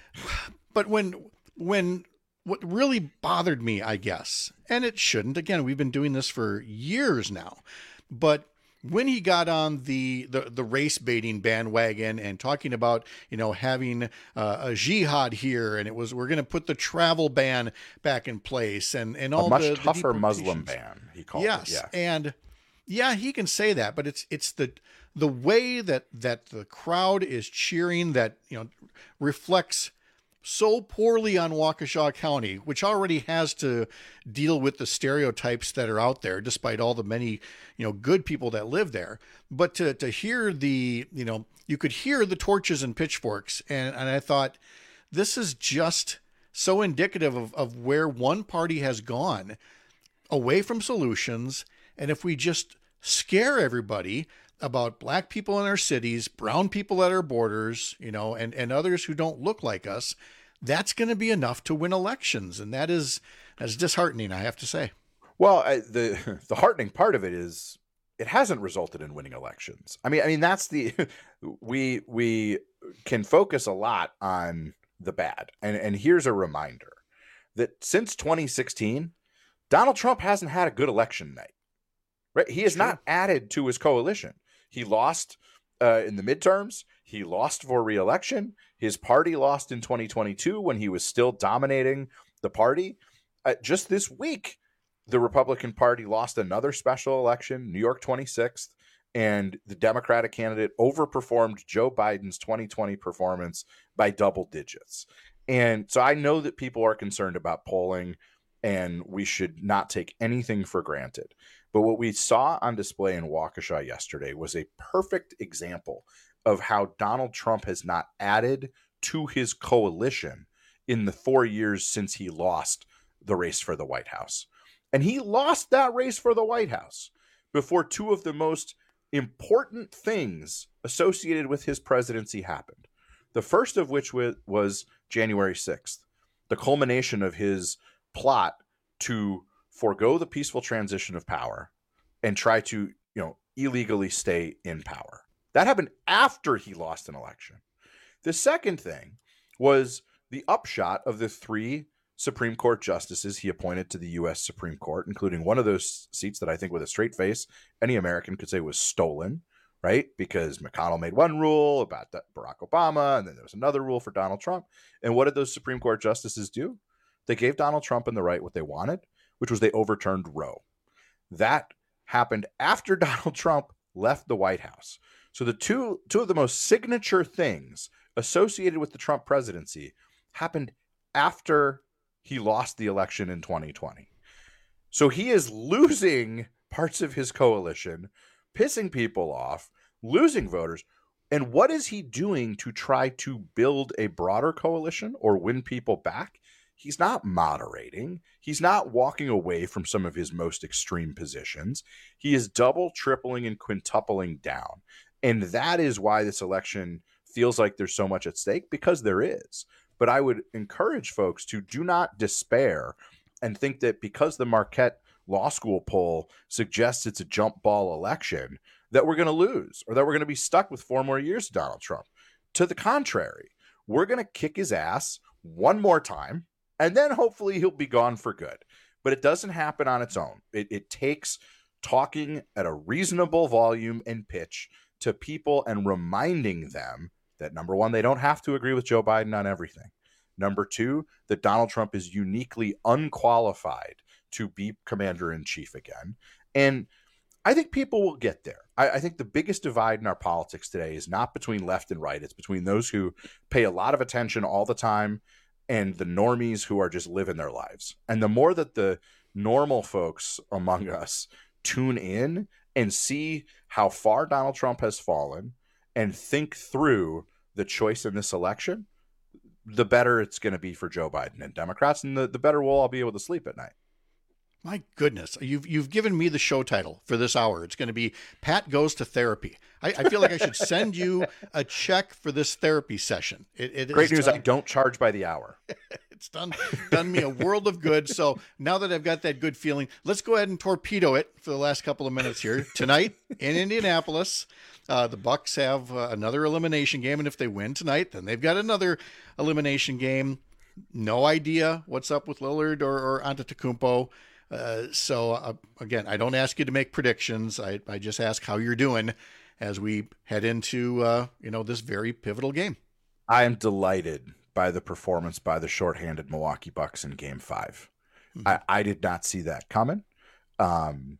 but when when. What really bothered me, I guess, and it shouldn't, again, we've been doing this for years now, but when he got on the, the, the race baiting bandwagon and talking about, you know, having uh, a jihad here, and it was, we're going to put the travel ban back in place and, and all a much the, tougher the Muslim ban, he called yes, it. Yes. Yeah. And yeah, he can say that, but it's, it's the, the way that, that the crowd is cheering that, you know, reflects so poorly on Waukesha County, which already has to deal with the stereotypes that are out there, despite all the many, you know, good people that live there. But to to hear the, you know, you could hear the torches and pitchforks. And, and I thought, this is just so indicative of, of where one party has gone away from solutions. And if we just scare everybody about black people in our cities, brown people at our borders, you know, and, and others who don't look like us, that's going to be enough to win elections. And that is, that's disheartening, I have to say. Well, I, the the heartening part of it is it hasn't resulted in winning elections. I mean, I mean that's the we we can focus a lot on the bad. And and here's a reminder that since twenty sixteen, Donald Trump hasn't had a good election night. Right? He has not added to his coalition. He lost uh, in the midterms. He lost for re-election. His party lost in twenty twenty-two when he was still dominating the party. Uh, just this week, the Republican Party lost another special election, New York twenty-sixth, and the Democratic candidate overperformed Joe Biden's twenty twenty performance by double digits. And so I know that people are concerned about polling, and we should not take anything for granted. But what we saw on display in Waukesha yesterday was a perfect example of how Donald Trump has not added to his coalition in the four years since he lost the race for the White House. And he lost that race for the White House before two of the most important things associated with his presidency happened. The first of which was January sixth, the culmination of his plot to forego the peaceful transition of power and try to, you know, illegally stay in power. That happened after he lost an election. The second thing was the upshot of the three Supreme Court justices he appointed to the U S Supreme Court, including one of those seats that I think with a straight face, any American could say was stolen, right? Because McConnell made one rule about Barack Obama, and then there was another rule for Donald Trump. And what did those Supreme Court justices do? They gave Donald Trump and the right what they wanted, which was they overturned Roe. That happened after Donald Trump left the White House. So the two two of the most signature things associated with the Trump presidency happened after he lost the election in twenty twenty. So he is losing parts of his coalition, pissing people off, losing voters. And what is he doing to try to build a broader coalition or win people back? He's not moderating. He's not walking away from some of his most extreme positions. He is double, tripling, and quintupling down. And that is why this election feels like there's so much at stake, because there is. But I would encourage folks to do not despair and think that because the Marquette Law School poll suggests it's a jump ball election, that we're going to lose or that we're going to be stuck with four more years of Donald Trump. To the contrary, we're going to kick his ass one more time, and then hopefully he'll be gone for good. But it doesn't happen on its own. It, it takes talking at a reasonable volume and pitch to people and reminding them that, number one, they don't have to agree with Joe Biden on everything. Number two, that Donald Trump is uniquely unqualified to be commander-in-chief again. And I think people will get there. I, I think the biggest divide in our politics today is not between left and right. It's between those who pay a lot of attention all the time and the normies who are just living their lives. And the more that the normal folks among us tune in and see how far Donald Trump has fallen and think through the choice in this election, the better it's going to be for Joe Biden and Democrats, and the, the better we'll all be able to sleep at night. My goodness, you've you've given me the show title for this hour. It's going to be Pat Goes to Therapy. I, I feel like I should send you a check for this therapy session. It, it Great news, done, I don't charge by the hour. It's done done me a world of good. So now that I've got that good feeling, let's go ahead and torpedo it for the last couple of minutes here. Tonight in Indianapolis, uh, the Bucks have uh, another elimination game, and if they win tonight, then they've got another elimination game. No idea what's up with Lillard or, or Antetokounmpo. Uh, so uh, again, I don't ask you to make predictions. I, I just ask how you're doing as we head into, uh, you know, this very pivotal game. I am delighted by the performance by the shorthanded Milwaukee Bucks in game five. Mm-hmm. I, I did not see that coming. Um,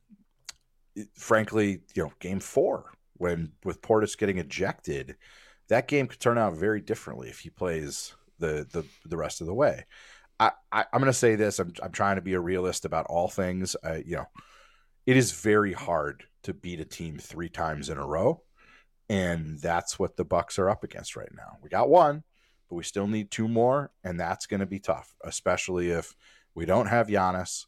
it, frankly, you know, game four, when with Portis getting ejected, that game could turn out very differently if he plays the, the, the rest of the way. I, I, I'm going to say this. I'm, I'm trying to be a realist about all things. Uh, you know, it is very hard to beat a team three times in a row, and that's what the Bucks are up against right now. We got one, but we still need two more, and that's going to be tough, especially if we don't have Giannis.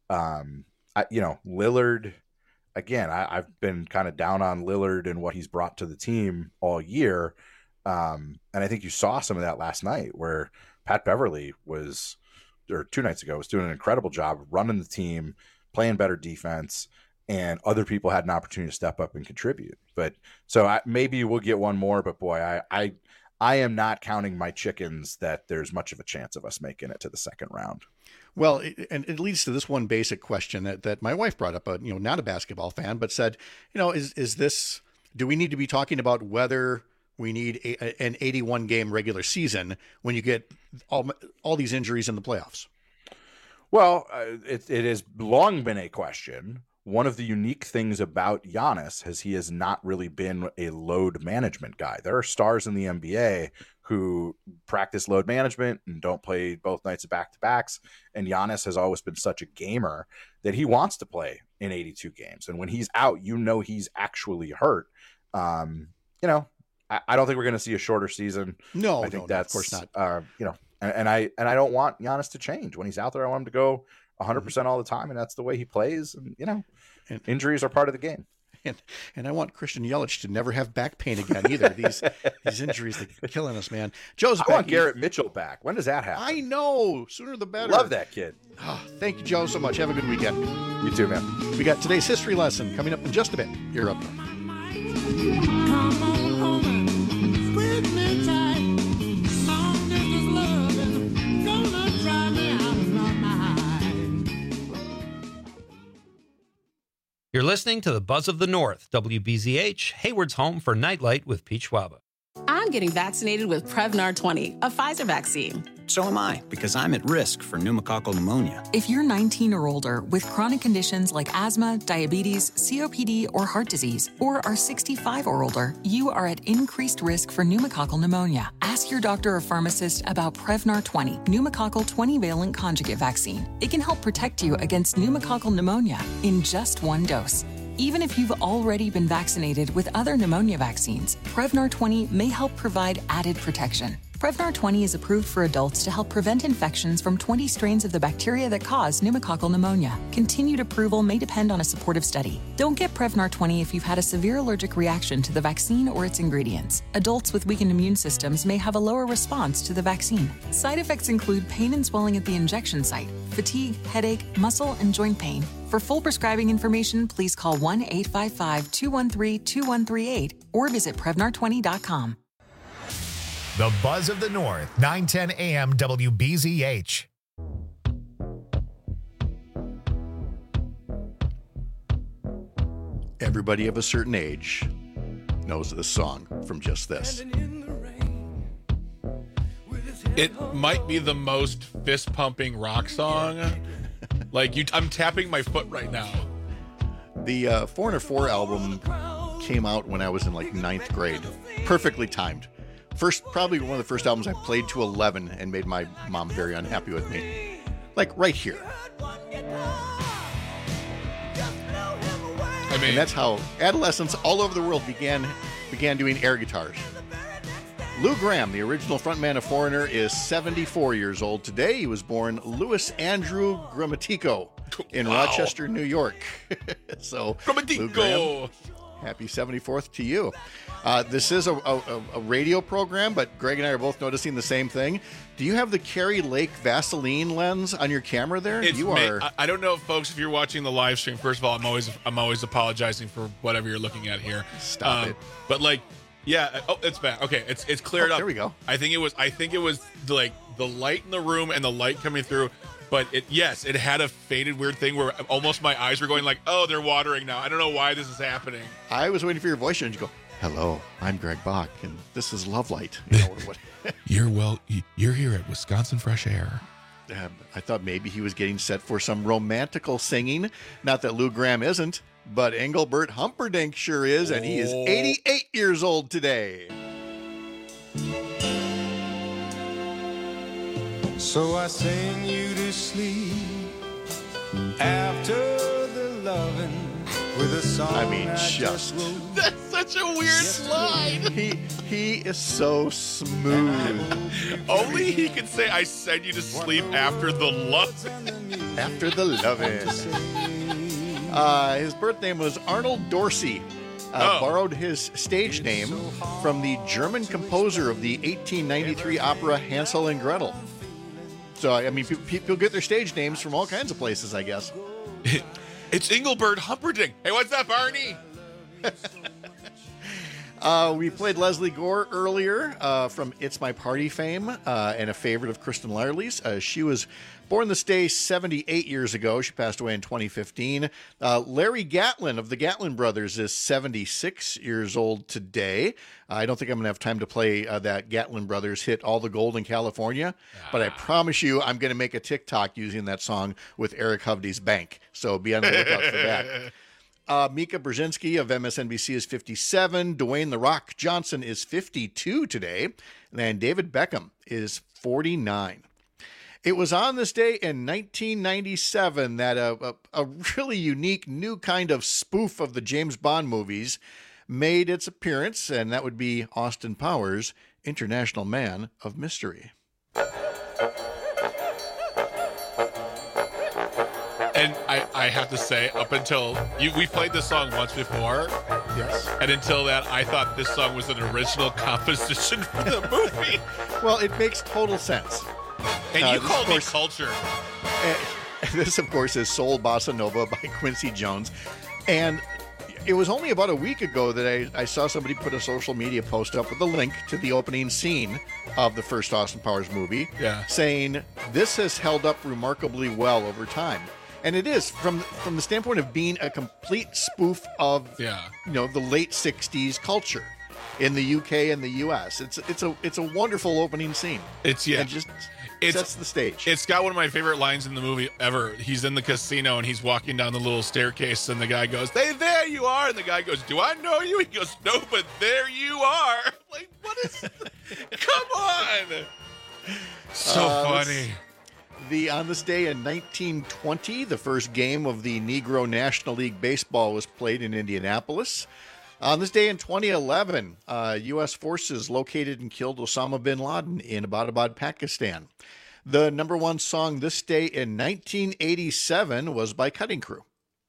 Um, I, you know, Lillard. Again, I, I've been kind of down on Lillard and what he's brought to the team all year, um, and I think you saw some of that last night, where Pat Beverly was. or two nights ago, was doing an incredible job running the team, playing better defense, and other people had an opportunity to step up and contribute. But so I, maybe we'll get one more, but boy, I, I, I am not counting my chickens that there's much of a chance of us making it to the second round. Well, it, and it leads to this one basic question that, that my wife brought up, uh, you know, not a basketball fan, but said, you know, is, is this, do we need to be talking about whether we need a, an eighty-one game regular season when you get all all these injuries in the playoffs? Well, uh, it, it has long been a question. One of the unique things about Giannis is he has not really been a load management guy. There are stars in the N B A who practice load management and don't play both nights of back-to-backs, and Giannis has always been such a gamer that he wants to play in eighty-two games. And when he's out, you know he's actually hurt. Um, you know, I don't think we're going to see a shorter season. No, I think no, that's, no, of course not. Uh, you know, and, and I and I don't want Giannis to change. When he's out there, I want him to go one hundred percent all the time, and that's the way he plays. And you know, and, injuries are part of the game. And and I want Christian Yelich to never have back pain again either. These these injuries that are killing us, man. Joe's I back. want Garrett Mitchell back. When does that happen? I know. Sooner the better. Love that kid. Oh, thank you, Joe, so much. Have a good weekend. You too, man. We got today's history lesson coming up in just a bit. You're up. You're listening to the Buzz of the North, W B Z H, Hayward's home for Nightlight with Pete Schwaba. I'm getting vaccinated with Prevnar twenty, a Pfizer vaccine. So am I, because I'm at risk for pneumococcal pneumonia. If you're nineteen or older with chronic conditions like asthma, diabetes, C O P D, or heart disease, or are sixty-five or older, you are at increased risk for pneumococcal pneumonia. Ask your doctor or pharmacist about Prevnar twenty, pneumococcal twenty-valent conjugate vaccine. It can help protect you against pneumococcal pneumonia in just one dose. Even if you've already been vaccinated with other pneumonia vaccines, Prevnar twenty may help provide added protection. Prevnar twenty is approved for adults to help prevent infections from twenty strains of the bacteria that cause pneumococcal pneumonia. Continued approval may depend on a supportive study. Don't get Prevnar twenty if you've had a severe allergic reaction to the vaccine or its ingredients. Adults with weakened immune systems may have a lower response to the vaccine. Side effects include pain and swelling at the injection site, fatigue, headache, muscle, and joint pain. For full prescribing information, please call one eight five five, two one three, two one three eight or visit Prevnar twenty dot com. The Buzz of the North, nine ten A M W B Z H. Everybody of a certain age knows this song from just this. It might be the most fist-pumping rock song. Like, you, I'm tapping my foot right now. The uh, Foreigner four album came out when I was in like ninth grade. Perfectly timed. First, probably one of the first albums I played to eleven and made my mom very unhappy with me. Like right here. I mean, and that's how adolescents all over the world began began doing air guitars. Lou Gramm, the original frontman of Foreigner, is seventy-four years old today. He was born Louis Andrew Grammatico in wow. Rochester, New York. So, Lou Gramm, happy seventy-fourth to you. Uh, this is a, a, a radio program, but Greg and I are both noticing the same thing. Do you have the Kerry Lake Vaseline lens on your camera there? It's you ma- are. I, I don't know, folks, if you're watching the live stream. First of all, I'm always I'm always apologizing for whatever you're looking at here. Stop um, it. But like, yeah. Oh, it's back. Okay, it's it's cleared oh, up. There we go. I think it was. I think it was like the light in the room and the light coming through. But it yes, it had a faded weird thing where almost my eyes were going like, oh, they're watering now. I don't know why this is happening. I was waiting for your voice and you go, hello, I'm Greg Bach, and this is Love Light. You know, what, you're well. You're here at Wisconsin Fresh Air. Uh, I thought maybe he was getting set for some romantical singing. Not that Lou Gramm isn't, but Engelbert Humperdinck sure is, and he is eighty-eight years old today. So I sing you to sleep after the loving with a song. I mean, just. That's such a weird slide. He he is so smooth. Only he could say, I send you to sleep after the love. After the loving. Uh, his birth name was Arnold Dorsey. Uh, oh. Borrowed his stage name from the German composer of the eighteen ninety-three opera Hansel and Gretel. So, I mean, people get their stage names from all kinds of places, I guess. It's Engelbert Humperdinck. Hey, what's up, Arnie? uh, we played Leslie Gore earlier uh, from It's My Party fame uh, and a favorite of Kristen Lyerly's. Uh, she was born this day seventy-eight years ago. She passed away in twenty fifteen. Uh, Larry Gatlin of the Gatlin Brothers is seventy-six years old today. I don't think I'm going to have time to play uh, that Gatlin Brothers hit All the Gold in California, ah. but I promise you I'm going to make a TikTok using that song with Eric Hovde's Bank. So be on the lookout for that. Uh, Mika Brzezinski of M S N B C is fifty-seven. Dwayne The Rock Johnson is fifty-two today. And David Beckham is forty-nine. It was on this day in nineteen ninety-seven that a, a, a really unique new kind of spoof of the James Bond movies made its appearance, and that would be Austin Powers' International Man of Mystery. And I, I have to say, up until you, we played this song once before. Yes. And until that, I thought this song was an original composition for the movie. Well, it makes total sense. And you uh, called me course, culture. Uh, this, of course, is Soul Bossa Nova by Quincy Jones. And it was only about a week ago that I, I saw somebody put a social media post up with a link to the opening scene of the first Austin Powers movie, yeah. saying this has held up remarkably well over time. And it is, from from the standpoint of being a complete spoof of yeah. you know, the late sixties culture in the U K and the U S. It's it's a it's a wonderful opening scene. It's yeah. And just It's, sets the stage. It's got one of my favorite lines in the movie ever. He's in the casino and he's walking down the little staircase, and the guy goes, "Hey, there you are!" And the guy goes, "Do I know you?" He goes, "No, but there you are." Like, what is? Come on! So Uh, funny. The on this day in nineteen twenty, the first game of the Negro National League Baseball was played in Indianapolis. On this day in twenty eleven, uh, U S forces located and killed Osama bin Laden in Abbottabad, Pakistan. The number one song this day in nineteen eighty-seven was by Cutting Crew.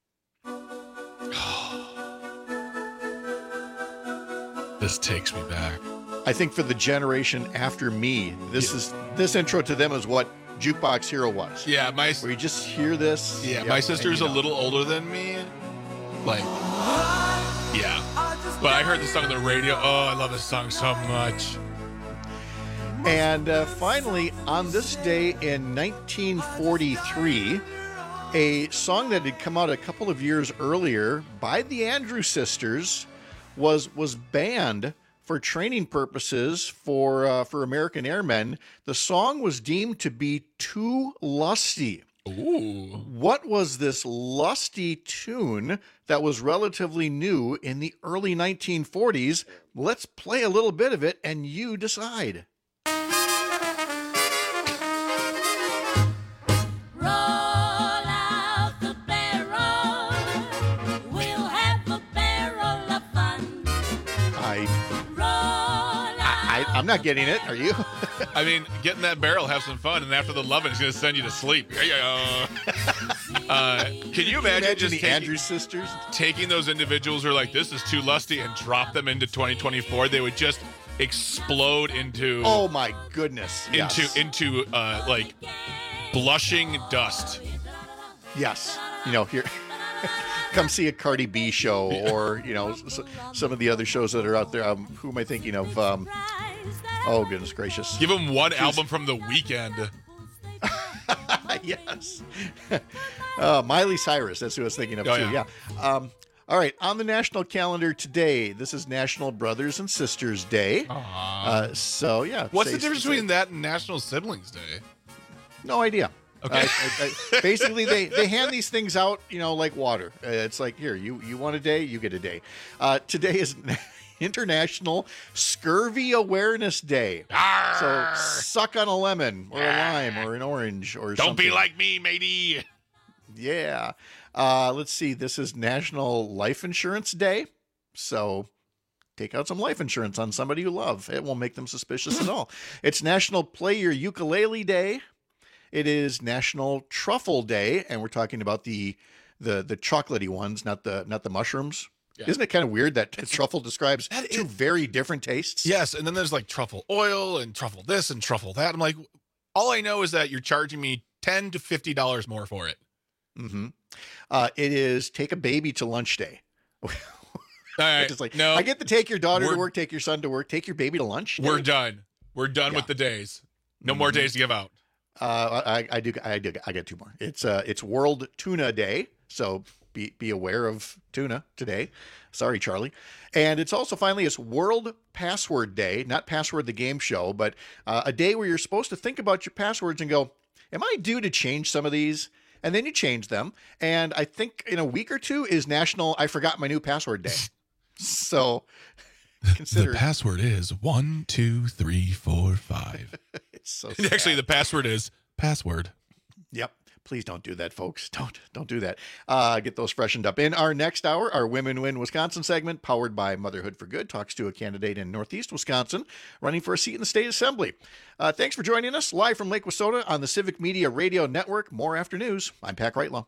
This takes me back. I think for the generation after me, this Yeah. is this intro to them is what Jukebox Hero was. Yeah, my where you just hear this. Yeah, yep, my and sister's you a know. little older than me. Like, yeah. But I heard this song on the radio. Oh, I love this song so much. And uh, finally, on this day in nineteen forty-three, a song that had come out a couple of years earlier by the Andrew Sisters was was banned for training purposes for uh, for American airmen. The song was deemed to be too lusty. Ooh. What was this lusty tune that was relatively new in the early nineteen forties? Let's play a little bit of it and you decide. I, I, I'm not getting it. Are you? I mean, get in that barrel, have some fun, and after the loving, it's going to send you to sleep. Yeah, yeah. Uh, can you imagine, imagine just the taking, Andrews sisters taking those individuals who are like, this is too lusty, and drop them into twenty twenty-four? They would just explode into Oh my goodness. into Yes. into uh, like blushing dust. Yes. You know, here, come see a Cardi B show, or you know, s- some of the other shows that are out there. Um, who am I thinking of? Um, oh goodness gracious! Give them one Who's- album from The Weeknd. Yes. uh, Miley Cyrus. That's who I was thinking of Oh, too. yeah. Yeah. Um, all right. On the national calendar today, this is National Brothers and Sisters Day. Uh, so yeah. What's say- the difference say- between that and National Siblings Day? No idea. Okay. Uh, I, I, basically, they, they hand these things out, you know, like water. Uh, it's like, here, you, you want a day, you get a day. Uh, today is International Scurvy Awareness Day. So suck on a lemon or a lime or an orange or Don't something. be like me, matey. Yeah. Uh, let's see. This is National Life Insurance Day. So take out some life insurance on somebody you love. It won't make them suspicious at all. It's National Play Your Ukulele Day. It is National Truffle Day, and we're talking about the the the chocolatey ones, not the not the mushrooms. Yeah. Isn't it kind of weird that truffle describes That two is- very different tastes? Yes, and then there's like truffle oil and truffle this and truffle that. I'm like, all I know is that you're charging me ten to fifty dollars more for it. Mm-hmm. Uh, it is Take a Baby to Lunch Day. All right, It's like, no, I get to take your daughter We're- to work, take your son to work, take your baby to lunch. we're day? done. We're done Yeah. with the days. No more Mhm. days to give out. Uh, I, I do. I do. I got two more. It's uh, it's World Tuna Day, so be be aware of tuna today. Sorry, Charlie. And it's also finally it's World Password Day, not Password the game show, but uh, a day where you're supposed to think about your passwords and go, "Am I due to change some of these?" And then you change them. And I think in a week or two is National I Forgot My New Password Day. So consider The password is one, two, three, four, five. it's so Actually, sad. the password is password. Yep. Please don't do that, folks. Don't don't do that. Uh, get those freshened up. In our next hour, our Women Win Wisconsin segment, powered by Motherhood for Good, talks to a candidate in Northeast Wisconsin running for a seat in the state assembly. Uh, thanks for joining us live from Lake Wissota on the Civic Media Radio Network. More after news. I'm Pat Reitlow.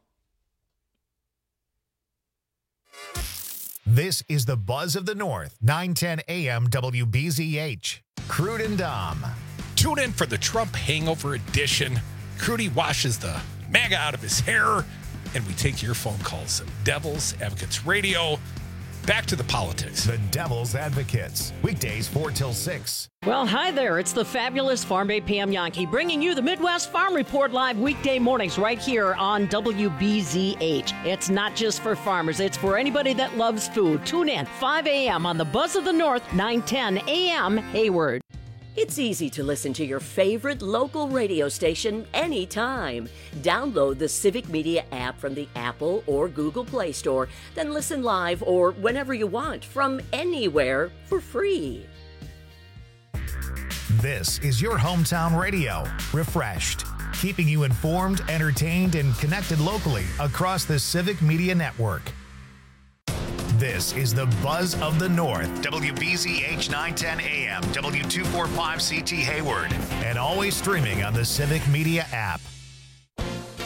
This is the Buzz of the North, nine ten A M W B Z H. Crude and Dom. Tune in for the Trump Hangover Edition. Crudy washes the MAGA out of his hair, and we take your phone calls. Devil's Advocates Radio. Back to the politics. The Devil's Advocates. Weekdays four till six. Well, hi there. It's the fabulous Farm Bay Pam Yankee bringing you the Midwest Farm Report live weekday mornings right here on W B Z H. It's not just for farmers, it's for anybody that loves food. Tune in five A M on the Buzz of the North, nine ten A M Hayward. It's easy to listen to your favorite local radio station anytime. Download the Civic Media app from the Apple or Google Play Store, then listen live or whenever you want from anywhere for free. This is your hometown radio, refreshed, keeping you informed, entertained, and connected locally across the Civic Media Network. This is the Buzz of the North, W B Z H nine ten A M, W two forty-five C T Hayward, and always streaming on the Civic Media app.